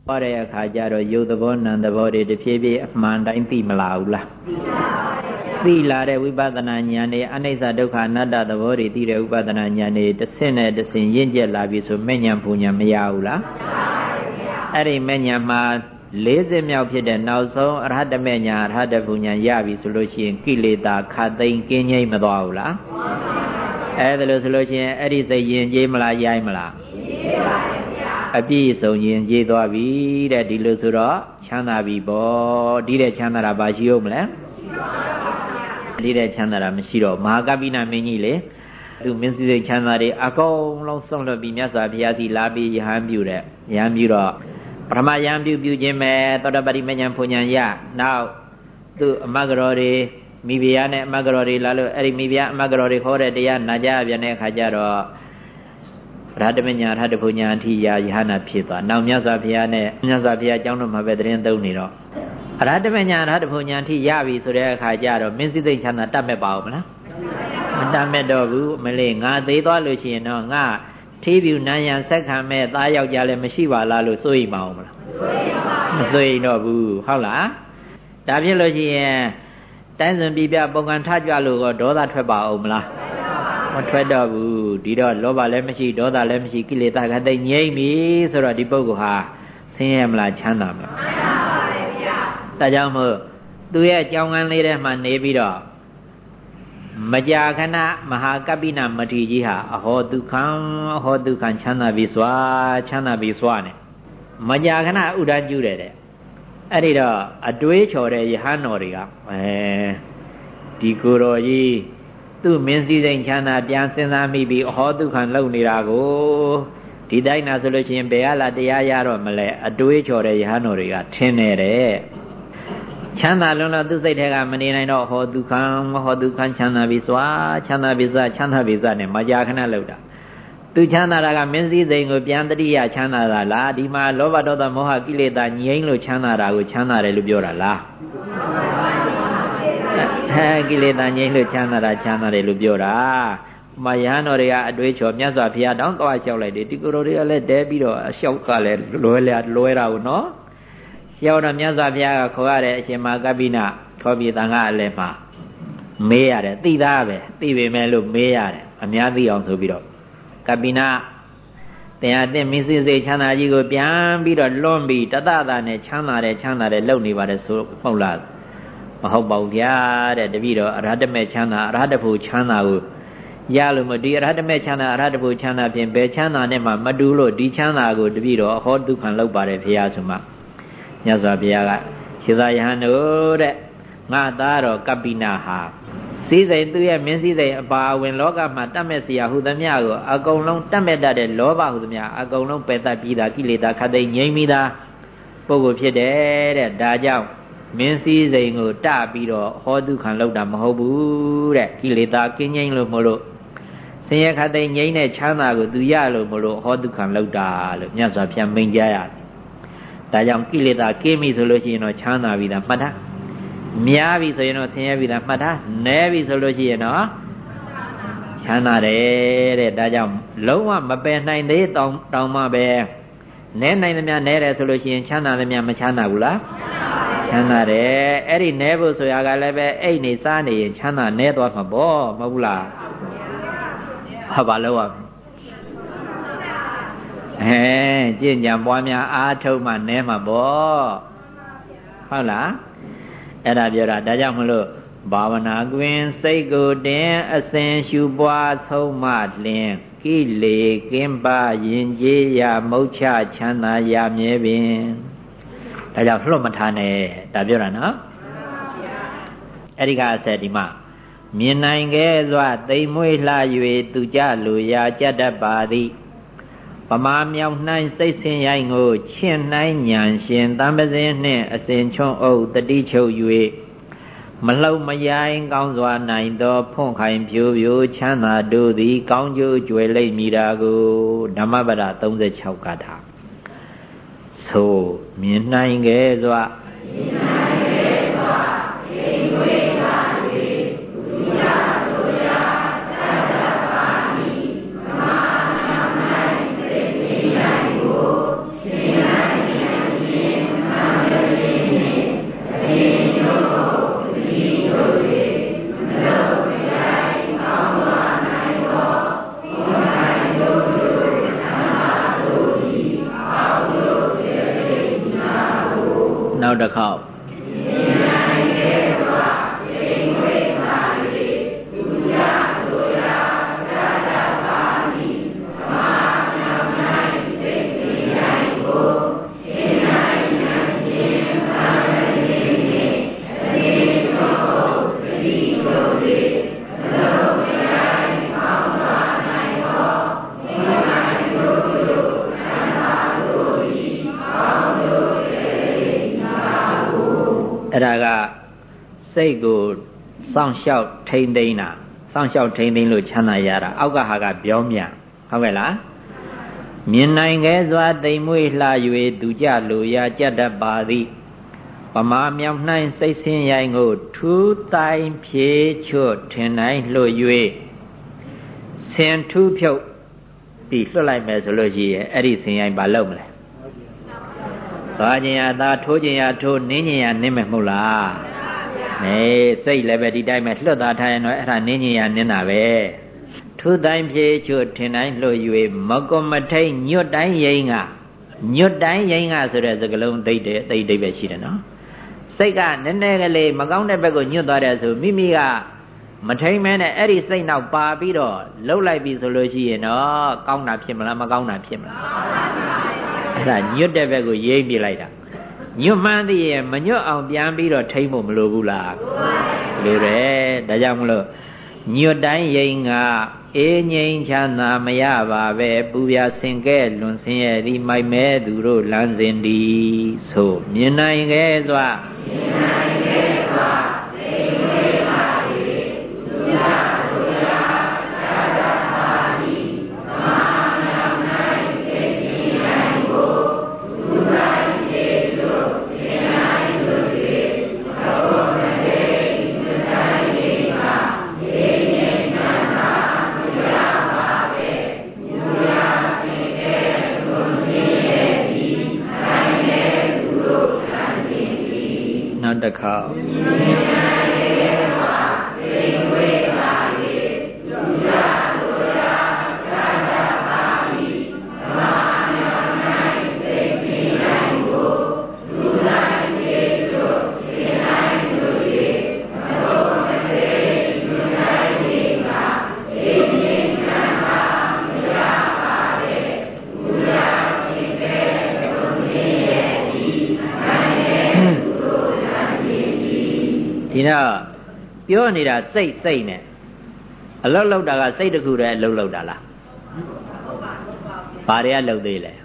ဟောတဲ့အခါကျတော့ယုတ်သဘောနံသဘောတွေတဖြည်းဖြည်းအမှန်တိုင်းသိမလားဘူးလားသိလာတဲ့ဝိပဿနာဉာဏ်နဲ့အနိစ္စဒုက္ခအနတ္တသဘောတွေသိတဲ့ဝိပဿနာဉာဏ်တွေတစ်ဆင့်နဲ့တစ်ဆင့်ရင့်ကျက်လာပြီဆိုမဲ့ဉာဏ်ပူဉာဏ်မရဘူးလားအဲ့ဒီမဲ့ဉာဏ်မှာ40မြောက်ဖြစ်တဲ့နောက်ဆုံးအရဟတမေညာအရဟတပူညာရပြီဆိုလို့ရှိရင်ကိလေသာခတ်သိမ်းကင်းငြိမ်းမသွားဘူးလားအဲ့ဒါလို့ဆိုလို့ရှိရင်အဲ့ဒီစိတ်ယဉ်ကျေးမလားရိုင်းမလားအပြည့်စုံယဉ်ကျေးသွားပြီတဲ့ဒီလိုဆိုတော့ချမ်းသာပြီပေါ့ဒီတဲ့ချမ်းသာတာဘာရှိဦးမလဲဒီတဲ့ချမ်းသာတာမရှိတော့မဟာကပိနမင်းကြီးလေသူမင်းစည်းစိတ်ချမ်းသာတွေအကုန်လုံးဆုံးလွတ်ပြီးမြတ်စွာဘုရားစီလာပြီးယဟန်ပြုတဲ့ယဟန်ပြုတော့ပထမယံပြုခြင်းပဲသောတပတိမဉ္ဇဉ်ဖွဉ္ဇဉ်ရနောက်သူအမဂ္ဂရောတွေမိဖုရားနဲ့အမဂ္ဂရောတွေလာလို့အဲ့ဒီမိဖုရားအမဂ္ဂရောတွေခေါ်တဲ့တရားနာကြပြန်တဲ့အခါကျတော့ရဟတမဉ္ဇဉ်ရဟတဖွဉ္ဇဉ်အထိရယဟနာဖြစ်သွားနောက်မြတ်စွာဘုရားနဲ့မြတ်စွာဘုရားအကြောင်းတော်မှာပဲသတင်းသုံးနေတော့ရဟတမဉ္ဇဉ်ရဟတဖွဉ္ဇဉ်အထိရပြီဆိုတဲ့အခါကျတော့မင်းစည်းစိတ်ချမ်းသာတတ်မဲ့ပါဦးမလားမတတ်မဲ့တော့ဘူးမလေးငါသေးသွားလို့ရှိရင်တော့ငါထေးပြူနန်းရံဆက်ခံမဲ့သားယောက်ျားလည်းမရှိပါလားလို့စိုးရိမ်ပါဦးမလားမစိုးရိမ်တော့ဘူးဟုတ်လားဒါဖြစ်လို့ရှိရင်တိုင်းစွန်ပြပြပုံကန်ထကြလို့တော့ဒေါသထွက်ပါဦးမလားမထွက်တော့ဘူးဒီတော့လောဘလည်းမရှိဒေါသလည်းမရှိကိလေသာကတိတ်ငြိမ့်ပြီဆိုတော့ဒီပုဂ္ဂိုလ်ဟာဆင်းရဲမလားချမ်းသာမလားဒါကြောင့်မို့သူရဲ့အကြောင်းကန်းလေးထဲမှာနေပြီးတော့မကြာခဏမဟာကပိနမထေရကြီးဟာအဟောဒုက္ခံချမ်းသာပြီစွာချမ်းသာပြီစွာနဲ့မကြာခဏဥဒ္ဒကျူးတယ်တဲ့အဲ့ဒီတော့အတွေးချော်တဲ့ယဟန်တော်တွေကဒီကိုယ်တော်ကြီးသူ့မင်းစည်းစိမ်ချမ်းသာပြန်စဉ်းစားမိပြီးအဟောဒုက္ခံလုံနေတာကိုဒီတိုင်းနာဆိုလို့ရှိရင်ဘယ်ဟာလာတရားရတော့မလဲအတွေးချော်တဲ့ယဟန်တော်တွေကထင်နေတယ်ချမ်းသာလုံးတော့သူစိတ်ထဲကမနေနိုင်တော့ဟောဒုက္ခံချမ်းသာပြီစွာချမ်းသာပြီစွာချမ်းသာပြီစွာနဲ့မကြာခဏလောက်တာသူချမ်းသာတာကမင်းစည်းစိမ်ကိုပြန်တတိယချမ်းသာတာလားဒီမှာလောဘဒေါသမောဟကိလေသာငြိမ်းလို့ချမ်းသာတာကိုချမ်းသာတယ်လို့ပြောတာလားကိလေသာငြိမ်းလို့ချမ်းသာတာချမ်းသာတယ်လို့ပြောတာမယဟန်တော်တွေကအတွေးချော်မြတ်စွာဘုရားတောင်းသွားလျှောက်လိုက်တယ်ဒီကိုယ်တော်တွေကလည်းတဲပြီးတော့အလျှောက်ကလည်းလွယ်တာကိုနော်ရောက်တော့မြတ်စွာဘုရားကခေါ်ရတဲ့အရှင်မဟာကပိနခေါ်ပြီးသံဃာအလယ်မှာမေးရတယ်သိသားပဲသိပေမဲ့လို့မေးရတယ်အများသိအောင်ဆိုပြီးတော့ကပိနတရားသင်မင်းစည်းစိမ်ချမ်းသာကြီးကိုပြန်ပြီးတော့လွန်ပြီးတသတာနဲ့ချမ်းသာတယ်လုံနေပါတယ်ဆိုဟုတ်လားမဟုတ်ပါဘူးဗျာတဲ့တပည့်တော်အရဟတမေချမ်းသာအရဟတဖို့ချမ်းသာကိုရလို့မဒီအရဟတမေချမ်းသာအရဟတဖို့ချမ်းသာဖြင့်ဘယ်ချမ်းသာနဲ့မှမတူလို့ဒီချမ်းသာကိုတပည့်တော်ဟောဒုက္ခံလောက်ပါတယ်ဖေဟာဆိုမှမြတ်စွာဘုရားကရှင်သာယဟန်တို့တဲ့ငါသားတော်ကပိနဟာစည်းစိမ်သူရဲ့မင်းစည်းစိမ်အပါအဝင်လောကမှာတတ်မဲ့เสียဟုသမျှကိုအကုန်လုံးတတ်မဲ့တတ်တဲ့လောဘဟုသမျှအကုန်လုံးပယ်တတ်ပြီးသားကိလေသာခတ်သိမ်းငြိမ်းပြီးသားပုဂ္ဂိုလ်ဖြစ်တယ်တဲ့ဒါကြောင့်မင်းစည်းစိမ်ကိုတပြီးတော့ဟောဒုက္ခံလောက်တာမဟုတ်ဘူးတဲ့ကိလေသာကင်းငြိမ်းလို့မလို့ဆင်းရဲခတ်သိမ်းငြိမ်းတဲ့ချမ်းသာကိုသူရလို့မလို့ဟောဒုက္ခံလောက်တာလို့မြတ်စွာဘုရားမိန့်ကြားရတယ်ဒါကြောင့်ကိလေသာကင်းပြီဆိုလို့ရှိရင်တော့ချမ်းသာပြီလားမှတ်ထားများပြီဆိုရင်တော့ဆင်းရဲပြီလားမှတ်ထားနည်းပြီဆိုလို့ရှိရင်တော့ချမ်းသာတယ်တဲ့ဒါကြောင့်လုံးဝမပယ်နိုင်သေးတောင်မှပဲနည်းနိုင်သမျှနည်းတယ်ဆိုလို့ရှိရင်ချမ်းသာသမျှမချမ်းသာဘူးလားချမ်းသာတယ်အဲ့ဒီနည်းဖို့ဆိုရကလည်းပဲအိတ်နေစားနေရင်ချမ်းသာနည်းသွားမှာပေါ့မဟုတ်ဘူးလားဟာဘာလို့ကျင့်ကြံပွားများအားထုတ်မှနဲမှာပေါ့ဟုတ်လားအဲ့ဒါပြောတာဒါကြောင့်မလို့ဘာဝနာကွင်းစိတ်ကိုတင်အစဉ်ရှုပွားဆုံးမလင်ကိလေကင်းပါရင်ကျေးရမုတ်ချချမ်းသာရမြဲပင်ဒါကြောင့်လှုပ်မထားနဲ့ဒါပြောတာနော်အဲ့ဒီကအဆက်ဒီမှာမြင်နိုင်ခဲ့စွာသိမ်မွေးလှ၍သူကြလူရာကြတတ်ပါသည်ပမာမြောင်နှိုင်းစိတ်ဆင်းရိုင်းကိုချင့်နှိုင်းညံရှင်တံပစင်းနှင့်အစဉ်ချွန်းအုပ်တတိချုပ်၍မလှုပ်မရိုင်းကောင်းစွာနိုင်သောဖွန့်ခိုင်ဖြိုးဖြိုးချမ်းသာတို့သည်ကောင်းကျိုးကြွယ်လိမ့်မည်တာကိုဓမ္မပဒ36ကထာဆိုမြင်နိုင်ခဲ့စွာနောက်တစ်ခေါက်အဲ့ဒါကစိတ်ကိုစောင့်ရှောက်ထိမ့်သိမ်းတာစောင့်ရှောက်ထိမ့်သိမ်းလို့ချမ်းသာရတာအောက်ကဟာကပြောမြဟုတ်ကဲ့လားမြင်နိုင်ခဲစွာသိမ်မွေ့လှ၍သူကြလိုရာကြတတ်ပါသည်ပမာမြောင်နှိုင်းစိတ်ဆင်းရိုင်းကိုထူးတိုင်းဖြေချွတ်ထင်တိုင်းလှွ၍ဆင်ထူးဖြုတ်ပြီးလွှတ်လိုက်မယ်ဆိုလို့ရှိရင်အဲ့ဒီဆင်ရိုင်းဘာလုပ်မလဲသွားခြင်းရသာထိုးခြင်းရထိုးနင်းခြင်းရနင်းမယ်မဟုတ်လားနေစိတ်လည်းပဲဒီတိုင်းပဲလွတ်သားထားရင်တော့အဲ့ဒါနင်းခြင်းရနင်းတာပဲထူးတိုင်းဖြေချွတ်ထင်တိုင်းလှ၍မကွန်မထိန်ညွတ်တိုင်းရင်ကညွတ်တိုင်းရင်ကဆိုတဲ့စကားလုံးသိတဲ့ပဲရှိတယ်နော်စိတ်ကနည်းနည်းကလေးမကောင်းတဲ့ဘက်ကိုညွတ်သွားတယ်ဆိုမိမိကမထိန်မဲနဲ့အဲ့ဒီစိတ်နောက်ပါပြီးတော့လှုပ်လိုက်ပြီဆိုလို့ရှိရင်တော့ကောင်းတာဖြစ်မလားမကောင်းတာဖြစ်မလားအဲ့ဒါညွတ်တဲ့ဘက်ကိုရိပ်ပြလိုက်တာညွတ်မှန်းသိရင်မညွတ်အောင်ပြန်ပြီးတော့ထိမ့်ဖို့မလိုဘူးလားလိုတယ်ဒါကြောင့်မလို့ညွတ်တိုင်းရင်ကအေးငြိမ်းချမ်းသာမရပါပဲပူပြဆင်ကဲလွန်ဆင်းရဲသည်မိုက်မဲသူတို့လမ်းစဉ်သည်ဆိုမြင်နိုင်ခဲ့စွာမြင်နိုင်ခဲ့စွာသိဝေပါ၏သူရသူရသာသာပါသည်မာမြောင်၌သိသိနိုင်ကိုသူတိုင်းကျေစုသင်နိုင်တို့၏သောမတေသူတိုင်း၏ကအေးငြိမ်းချမ်းသာနောက်တစ်ခါဒီတော့ပြောနေတာစိတ်နဲ့အလုတ်လောက်တာကစိတ်တစ်ခုတည်းအလုတ်လောက်တာလားဘာတွေကလုတ်သေးလဲ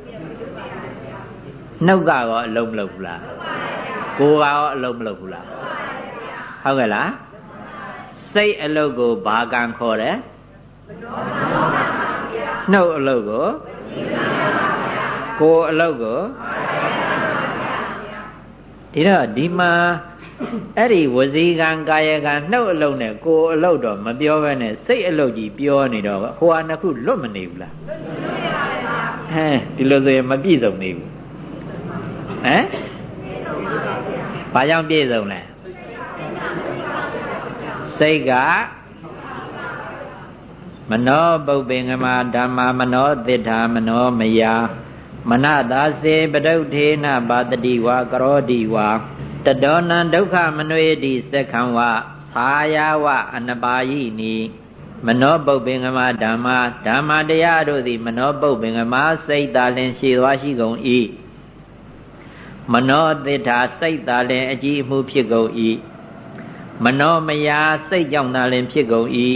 နှုတ်ကရောအလုတ်မလုတ်ဘူးလားကိုယ်ကရောအလုတ်မလုတ်ဘူးလားဟုတ်ကဲ့လားစိတ်အလုတ်ကိုဘာကံခေါ်တယ်နှုတ်အလုတ်ကိုကိုယ်အလုတ်ကိုဒီတော့ဒီမှာအဲ့ဒီဝစီကံကာယကံနှုတ်အလုံးနဲ့ကိုယ်အလုံးတော့မပြောဘဲနဲ့စိတ်အလုံးကြီးပြောနေတော့ဟိုဟာနှစ်ခုလွတ်မနေဘူးလားဒီလိုဆိုရင်မပြည့်စုံနေဘူးဘာကြောင့်ပြည့်စုံလဲစိတ်ကမနောပုပ္ပင်္ဂမဓမ္မာမနောသစ္စာမနောမယာမနသာစေပဒုဋ္ဌေနပါတတိဝါကရောတိဝါတဒောနံဒုက္ခမနွေတိသက္ခံဝသာယာဝအနပါယိနိမနောပုပ္ပင်္ဂမဓမ္မာတရားတို့သည်မနောပုပ္ပင်္ဂမစိတ်သာလင်ရှိသွားရှိကုန်၏မနောသစ္စာစိတ်သာလင်အကြည့်အမှုဖြစ်ကုန်၏မနောမယာစိတ်ကြောင့်သာလင်ဖြစ်ကုန်၏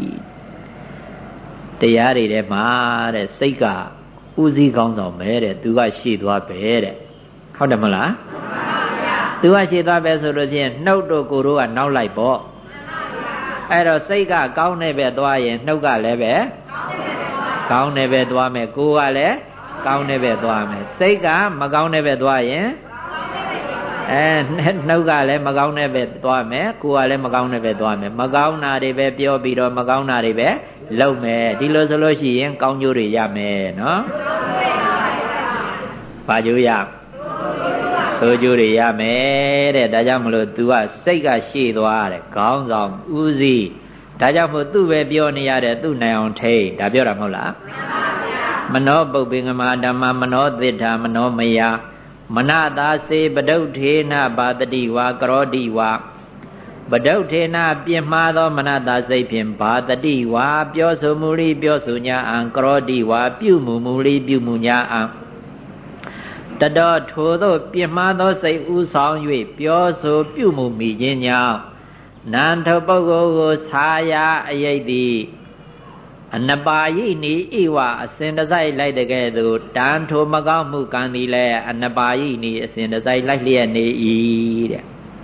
တရားတွေထဲမှာတဲ့စိတ်ကဥစည်းကောင်းဆောင်ပဲတဲ့သူကရှေ့သွားပဲတဲ့ဟုတ်တယ်မလားသူကရှေ့သွားပဲဆိုလို့ချင်းနှုတ်တို့ကိုယ်တို့ကနောက်လိုက်ပေါ့အဲ့တော့စိတ်ကကောင်းတဲ့ဘက်သွားရင်နှုတ်ကလည်းပဲကောင်းတဲ့ဘက်သွားမယ်ကိုယ်ကလည်းကောင်းတဲ့ဘက်သွားမယ်စိတ်ကမကောင်းတဲ့ဘက်သွားရင်နှုတ်ကလည်းမကောင်းတဲ့ဘက်သွားမယ်ကိုယ်ကလည်းမကောင်းတဲ့ဘက်သွားမယ်မကောင်းတာတွေပဲပြောပြီးတော့မကောင်းတာတွေပဲလုပ်မယ်ဒီလိုဆိုလို့ရှိရင်ကောင်းကျိုးတွေရမယ်နော်ဘာကျိုးရဆိုကျိုးတွေရမယ်တဲ့ဒါကြောင့်မလို့ तू ကစိတ်ကရှေ့သွားတယ်ခေါင်းဆောင်ဦးစီးဒါကြောင့်မို့သူ့ပဲပြောနေရတယ်သူ့နိုင်အောင်ထိတ်ဒါပြောတာမဟုတ်လားမနောပုပ္ပင်္ဂမဓမ္မမနောသစ္စာမနောမယာมนาตาเสปดุเทนะบาตติวากรอติวาปดุเทนะเปียมาသောမနตาစိတ်ဖြင့်ဘာတတိဝါပြောဆိုမူလိပြောဆိုညာအံကရောတိဝါပြုမူမူလိပြုမူညာအံတတော်ထိုသောပြင်းမှားသောစိတ်ဥဆောင်၍ပြောဆိုပြုမူမိခြင်းကြောင့်နန္ထပုဂ္ဂိုလ်ကိုသာယာအယိတ်သည်အနပါယိနိဣဝအစဉ်တစိုက်လိုက်တကဲ့သို့တန်ထိုမကောင်းမှုကံသည်လည်းအနပါယိနိအစဉ်တစိုက်လိုက်လျက်နေ၏တဲ့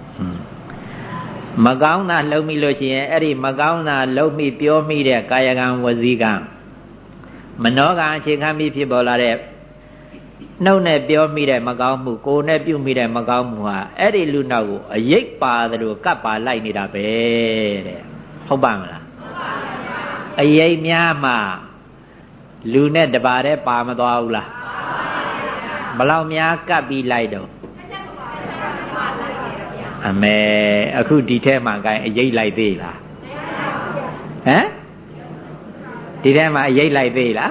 မကောင်းတာလှုပ်မိလို့ရှိရင်အဲ့ဒီမကောင်းတာလှုပ်မိပြောမိတဲ့ကာယကံဝစီကံမနောကံအခြေခံပြီးဖြစ်ပေါ်လာတဲ့နှုတ်နဲ့ပြောမိတဲ့မကောင်းမှုကိုယ်နဲ့ပြုမိတဲ့မကောင်းမှုဟာအဲ့ဒီလူနောက်ကိုအယိတ်ပါသလိုကပ်ပါလိုက်နေတာပဲတဲ့ဟုတ်ပါမလားဟုတ်ပါပါအယိတ်များမှလူနဲ့တပါးတည်းပါမသွားဘူးလားဘလောက်များကပ်ပြီးလိုက်တော့အမေအခုဒီထဲမှာကိုင်းအယိတ်လိုက်သေးလားဟမ်ဒီထဲမှာအယိတ်လိုက်သေးလား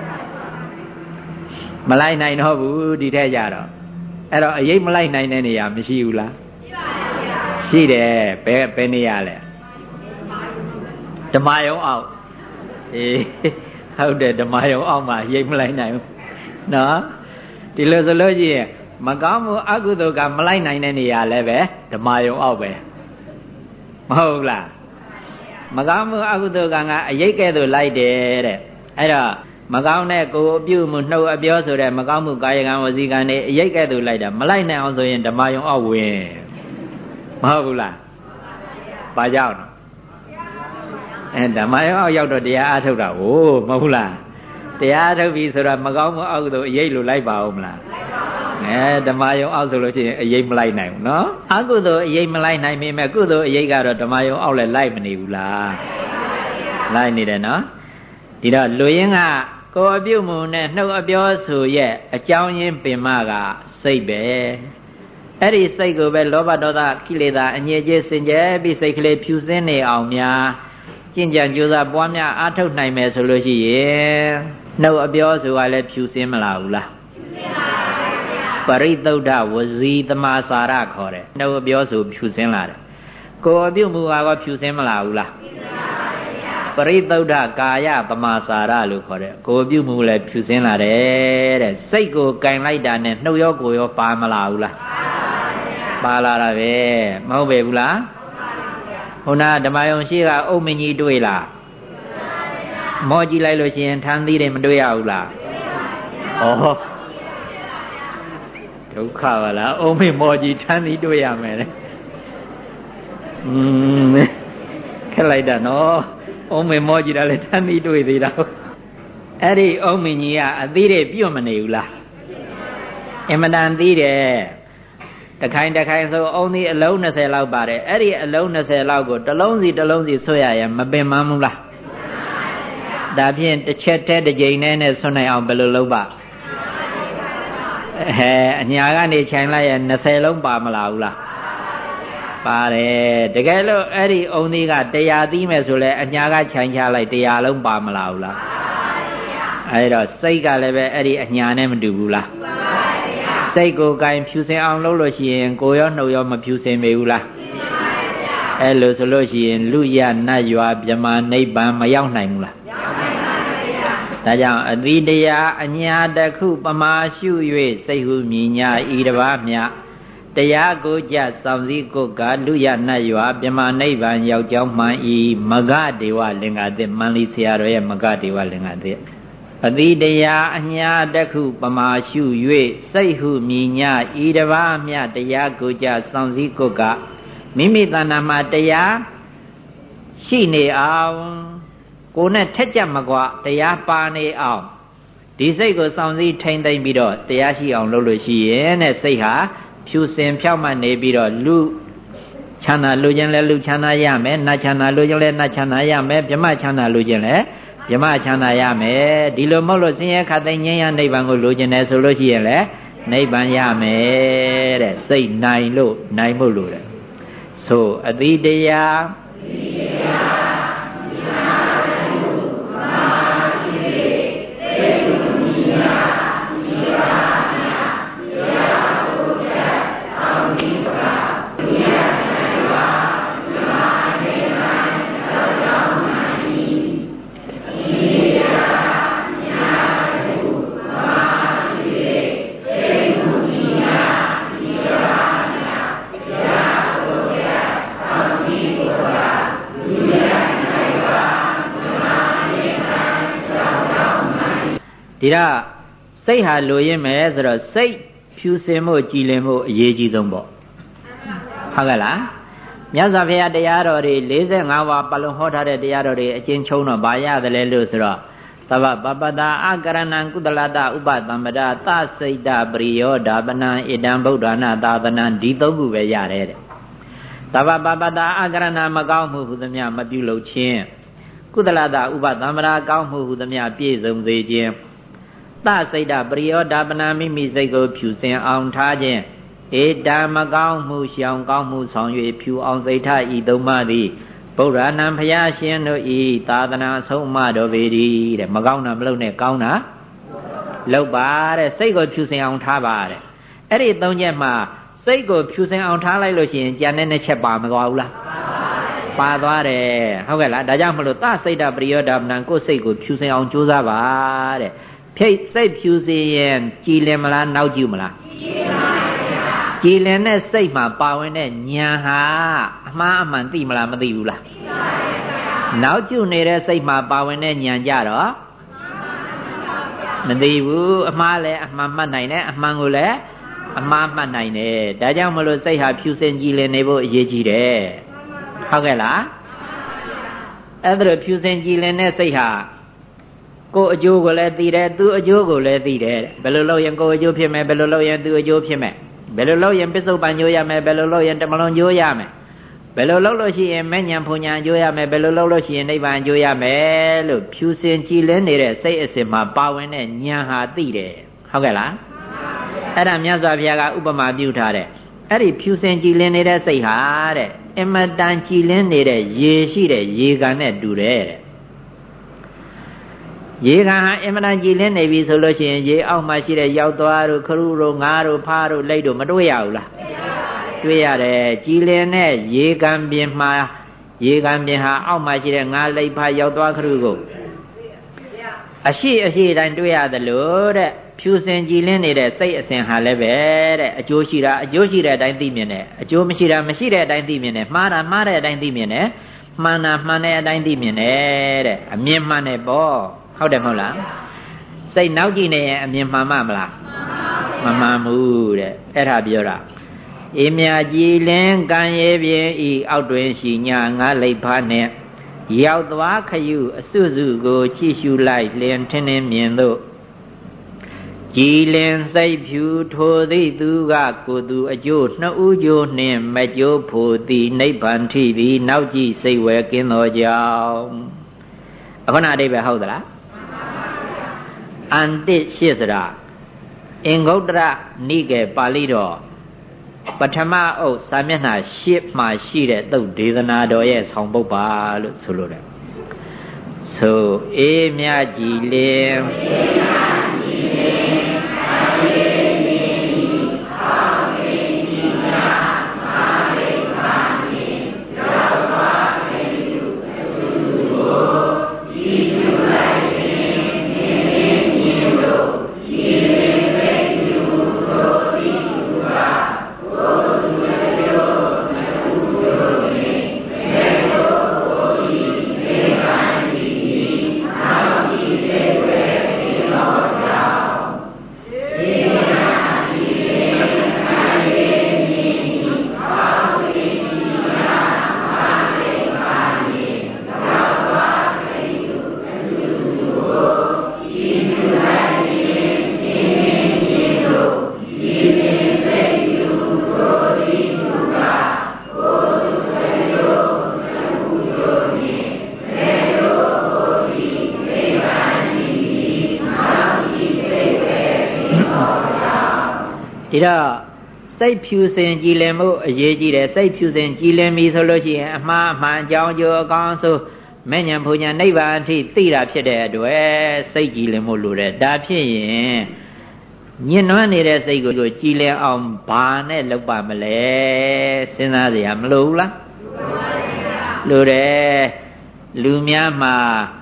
မလိုက်နိုင်တော့ဘူးဒီထဲကြတော့အဲ့တော့အယိတ်မလိုက်နိုင်တဲ့နေရာမရှိဘူးလားရှိတယ်ဘယ်နေရာလဲဓမ္မယုံအောက်အေးဟုတ်တယ်ဓမ္မယုံအောက်မှာအယိတ်မလိုက်နိုင်ဘူးနော်ဒီလိုဆိုလို့ရှိရင်မကောင်းမှုအကုသိုလ်ကမလိုက်နိုင်တဲ့နေရာလည်းပဲဓမ္မယုံအောက်ပဲမဟုတ်လားမကောင်းမှုအကုသိုလ်ကအယိတ်ကဲ့သို့လိုက်တယ်တဲ့အဲ့တော့မကောင်းတဲ့ကိုယ်အပြုမှုနှုတ်အပြောဆိုတဲ့မကောင်းမှုကာယကံဝစီကံတွေအယိတ်ကဲ့သို့လိုက်တာမလိုက်နိုင်အောင်ဆိုရင်ဓမ္မယုံအောက်ဝင်မဟုတ်ဘူးလားဘာကြောင့်ဓမ္မယုံအောက်ရောက်တော့တရားအားထုတ်တာဟိုမဟုတ်လားတရားအားထုတ်ပြီဆိုတော့မကောင်းမှုအောက်သို့အယိတ်လိုလိုက်ပါဦးမလားဓမ္မယုံအောက်ဆိုလို့ရှိရင်အယိတ်မလိုက်နိုင်ဘူးနော်အကုသိုလ်အယိတ်မလိုက်နိုင်ပေမဲ့ကုသိုလ်အယိတ်ကတော့ဓမ္မယုံအောက်လည်းလိုက်မနေဘူးလားလိုက်နေတယ်နော်ဒီတော့လူရင်းကကိုယ်အပြုမှုနဲ့နှုတ်အပြောဆိုရဲ့အကြောင်းရင်းပင်မကစိတ်ပဲအဲ့ဒီစိတ်ကိုပဲလောဘဒေါသကိလေသာအငြိအကျေးစင်ကြယ်ပြီးစိတ်ကလေးဖြူစင်းနေအောင်များကျင့်ကြံကြိုးစားပွားများအားထုတ်နိုင်မယ်ဆိုလို့ရှိရင်နှုတ်အပြောဆိုကလည်းဖြူစင်းမလာဘူးလားပရိသုဒ္ဓဝစီသမာစာရခေါ်တယ်နှုတ်အပြောဆိုဖြူစင်းလာတယ်ကိုယ်အပြုမှုကတော့ဖြူစင်းမလာဘူးလားပရိသုဒ္ဓကာယပမာစာရလို့ခေါ်တယ်ကိုယ်ပြုမှုလည်းဖြူစင်းလာတယ်တဲ့စိတ်ကိုကင်လိုက်တာနဲ့နှုတ်ရောကိုယ်ရောပါမလာဘူးလားပါလာတာပဲမဟုတ်ပဲဘူးလားဟုတ်နာဓမ္မယုံရှိကအုတ်မင်းကြီးတွေ့လားမောကြည့်လိုက်လို့ရှိရင်ထမ်းသီးတွေမတွေ့ရဘူးလားဩဒုက္ခပါလားအုတ်မင်းမောကြီးထမ်းသီးတွေ့ရမယ်လေခက်လိုက်တာနော်အုံးမေမောကြည့်တာလေထမ်းပြီးတွေ့သေးတာအဲ့ဒီအုံးမင်းကြီးကအသီးတွေပြုတ်မနေဘူးလားအင်မတန်သီးတယ်တခိုင်ဆိုအုံးသီးအလုံး20လောက်ပါတယ်အဲ့ဒီအလုံး20လောက်ကိုတစ်လုံးစီဆွတ်ရရင်မပင်မဘူးလားဒါဖြင့်တစ်ချက်တည်းတစ်ကြိမ်နဲ့ဆွတ်နိုင်အောင်ဘယ်လိုလုပ်ပါအညာကနေခြင်လိုက်ရင်20လုံးပါမလားဘူးလားပါတယ်တကယ်လို့အဲ့ဒီအုံသီးက100သီးမယ်ဆိုလဲအညာကခြိုင်ချလိုက်100လုံးပါမလားဘူးလားအဲ့တော့စိတ်ကလည်းပဲအဲ့ဒီအညာနဲ့မတူဘူးလားစိတ်ကိုကင်ဖြူစင်အောင်လုပ်လို့ရှိရင်ကိုရောနှုတ်ရောမဖြူစင်ပေဘူးလားအဲ့လိုဆိုလို့ရှိရင်လူရနတ်ရွာမြမနိဗ္ဗာန်မရောက်နိုင်ဘူးလားဒါကြောင့်အသီးတရားအညာတစ်ခုပမာရှု၍စိတ်ဟုမြညာဤတစ်ပါးမြတရားကိုကြစောင့်စည်းကိုကလူရနတ်ရွာမြမနိဗ္ဗာန်ရောက်ကြောင်းမှန်ဤမဂဒေဝလင်္ကာသစ်မန္လိဆရာတော်ရဲ့မဂဒေဝလင်္ကာသစ်အသီးတရားအညာတစ်ခုပမာရှု၍စိတ်ဟုမြညာဤတစ်ပါးမြတရားကိုကြစောင့်စည်းကိုကမိမိတဏ္ဍာမှာတရားရှိနေအောင်ကိုယ်နဲ့ထက်ကြမကွာတရားပါနေအောင်ဒီစိတ်ကိုစောင့်စည်းထိမ့်သိမ့်ပြီးတော့တရားရှိအောင်လုပ်လို့ရှိရင်တဲ့စိတ်ဟာဖြူစင်ဖြောက်မှနေပြီးတော့လူချမ်းသာလူချင်းလဲလူချမ်းသာရမယ်နတ်ချမ်းသာလူချင်းလဲနတ်ချမ်းသာရမယ်ဗြဟ္မချမ်းသာလူချင်းလဲဗြဟ္မချမ်းသာရမယ်ဒီလိုမဟုတ်လို့ဆင်းရဲခတ်သိမ်းငြိမ်းရနိဗ္ဗာန်ကိုလိုချင်တယ်ဆိုလို့ရှိရင်လဲနိဗ္ဗာန်ရမယ်တဲ့စိတ်နိုင်လို့နိုင်ဖို့လိုတယ်ဆိုအတိတရားကဒီတော့စိတ်ဟာလိုရင်းမယ်ဆိုတော့စိတ်ဖြူစင်မှုကြည်လင်မှုအရေးကြီးဆုံးပေါ့ဟုတ်ကဲ့လားမြတ်စွာဘုရားတရားတော်တွေ45ပါးပလုံဟောထားတဲ့တရားတော်တွေအကျဉ်းချုံတော့ဘာရတယ်လဲလို့ဆိုတော့သဗ္ဗပပတာအကရဏံကုသလတဥပသမ္ပဒသစိတ်တပရိယောဓာပနံဣတံဗုဒ္ဓနာသာသနံဒီသုံးခုပဲရတယ်တဲ့သဗ္ဗပပတာအကရဏမကောင်းမှုဟုသမျှမပြုလုပ်ခြင်းကုသလတဥပသမ္ပဒကောင်းမှုဟုသမျှပြည့်စုံစေခြင်းသစိတ်တပရိယောဓာပနံမိမိစိတ်ကိုဖြူစင်အောင်ထားခြင်းဧတံမကောင်းမှုရှောင်ကောင်းမှုဆောင်၍ဖြူအောင်စိတ်ထားဤသုံးပါးသည်ဗုဒ္ဓနာဘုရားရှင်တို့ဤသာသနာဆုံးမတော်ပေ၏တဲ့မကောင်းတာမလုပ်နဲ့ကောင်းတာလုပ်ပါတဲ့စိတ်ကိုဖြူစင်အောင်ထားပါတဲ့အဲ့ဒီသုံးချက်မှာစိတ်ကိုဖြူစင်အောင်ထားလိုက်လို့ရှိရင်ကြံတဲ့နှစ်ချက်ပါမသွားဘူးလားပါသွားတယ်ဟုတ်ကဲ့လားဒါကြောင့်မလို့သစိတ်တပရိယောဓာပနံကိုယ်စိတ်ကိုဖြူစင်အောင်ကြိုးစားပါတဲ့ဖိတ်စိတ်ဖြူစင်ရင်ကြည်လင်မလားနောက်ကျမလားကြည်လင်တဲ့စိတ်မှာပါဝင်တဲ့ဉာဏ်ဟာအမှားအမှန်သိမလားမသိဘူးလားသိပါရဲ့ဗျာနောက်ကျနေတဲ့စိတ်မှာပါဝင်တဲ့ဉာဏ်ကြတော့မသိဘူးအမှားလည်းအမှန်မှတ်နိုင်တယ်အမှန်ကိုလည်းအမှားမှတ်နိုင်တယ်ဒါကြောင့်မလို့စိတ်ဟာဖြူစင်ကြည်လင်နေဖို့အရေးကြီးတယ်ဟုတ်ကဲ့လားအဲ့ဒါလိုဖြူစင်ကြည်လင်တဲ့စိတ်ဟာကိုယ်အကျိုးကိုလည်းသိတယ်သူအကျိုးကိုလည်းသိတယ်ဘယ်လိုလုပ်ရင်ကိုယ်အကျိုးဖြစ်မယ်ဘယ်လိုလုပ်ရင်သူအကျိုးဖြစ်မယ်ဘယ်လိုလုပ်ရင်ပစ္စုပန်ကျိုးရမယ်ဘယ်လိုလုပ်ရင်တမလွန်ကျိုးရမယ်ဘယ်လိုလုပ်လို့ရှိရင်မဲ့ညာဖုန်ညာကျိုးရမယ်ဘယ်လိုလုပ်လို့ရှိရင်နိဗ္ဗာန်ကျိုးရမယ်လို့ဖြူစင်ကြည်လင်းနေတဲ့စိတ်အစဉ်မှာပါဝင်တဲ့ဉာဏ်ဟာသိတယ်ဟုတ်ကဲ့လားအဲ့ဒါမြတ်စွာဘုရားကဥပမာပြုထားတယ်အဲ့ဒီဖြူစင်ကြည်လင်းနေတဲ့စိတ်ဟာတဲ့အမတန်ကြည်လင်းနေတဲ့ရေရှိတဲ့ရေကန်နဲ့တူတယ်တဲ့ရေကန်ဟာအင်မတန်ကြည်လင်းနေပြီဆိုလို့ရှိရင်ရေအောက်မှာရှိတဲ့ရောက်သွားတို့ခရုတို့ငါးတို့ဖားတို့လိတ်တို့မတွေ့ရဘူးလားတွေ့ရတယ်ကြည်လင်တဲ့ရေကန်ပြင်မှာရေကန်ပြင်ဟာအောက်မှာရှိတဲ့ငါးလိတ်ဖားရောက်သွားခရုကိုအရှိတိုင်းတွေ့ရတယ်လို့တဲ့ဖြူစင်ကြည်လင်းနေတဲ့စိတ်အစဉ်ဟာလည်းပဲတဲ့အကျိုးရှိတာအကျိုးရှိတဲ့အတိုင်းသိမြင်တယ်အကျိုးမရှိတာမရှိတဲ့အတိုင်းသိမြင်တယ်မှားတာမှားတဲ့အတိုင်းသိမြင်တယ်မှန်တာမှန်တဲ့အတိုင်းသိမြင်တယ်တဲ့အမြင်မှန်တယ်ပေါ့ဟုတ်တယ်မဟုတ်လားစိတ်နောက်ကြည့်နေရင်အမြင်မှန်မလားမမှန်ဘူးတဲ့အဲ့ဒါပြောတာအေးမြကြည်လင်းကံရဲပြင်းဤအောက်တွင်ရှိညာငါလိပ်ဖားနှင့်ရောက်သွားခရုအစွစုကိုကြည့်ရှုလိုက်လျင်ထင်းထင်းမြင်သို့ကြည်လင်စိတ်ဖြူထိုသည့်သူကကိုယ်သူအကျိုးနှစ်ဦးကျိုးနှင့်မကျိုးဖို့သည်နိဗ္ဗာန်ထိသည်နောက်ကြည့်စိတ်ဝဲကင်းသောကြောင့်အခုနအဓိပ္ပာယ်ဟုတ်သလားအန္တိရှိစရာအင်္ဂုတ္တရနိကေပါဠိတော်ပထမအုပ်စာမျက်နှာ8မှာရှိတဲ့သုတ်ဒေသနာတော်ရဲ့ဆောင်ပုဒ်ပါလို့ဆိုလိုတယ်ဆိုအေးမြကြည်လင်တော့စိတ်ဖြူစင်ကြည်လင်မှုအရေးကြီးတယ်စိတ်ဖြူစင်ကြည်လင်ပြီဆိုလို့ရှိရင်အမှားအမှန်အကြောင်းကျိုးအကောင်းဆိုမဲ့ညာဘုံညာနိဗ္ဗာန်အထိသိတာဖြစ်တဲ့အတွက်စိတ်ကြည်လင်မှုလိုတယ်ဒါဖြစ်ရင်ညှဉ်းနှွမ်းနေတဲ့စိတ်ကိုကြည်လင်အောင်ဘာနဲ့လုပ်ပါမလဲစဉ်းစားစရာမလိုဘူးလားလိုတယ်လူများမှာ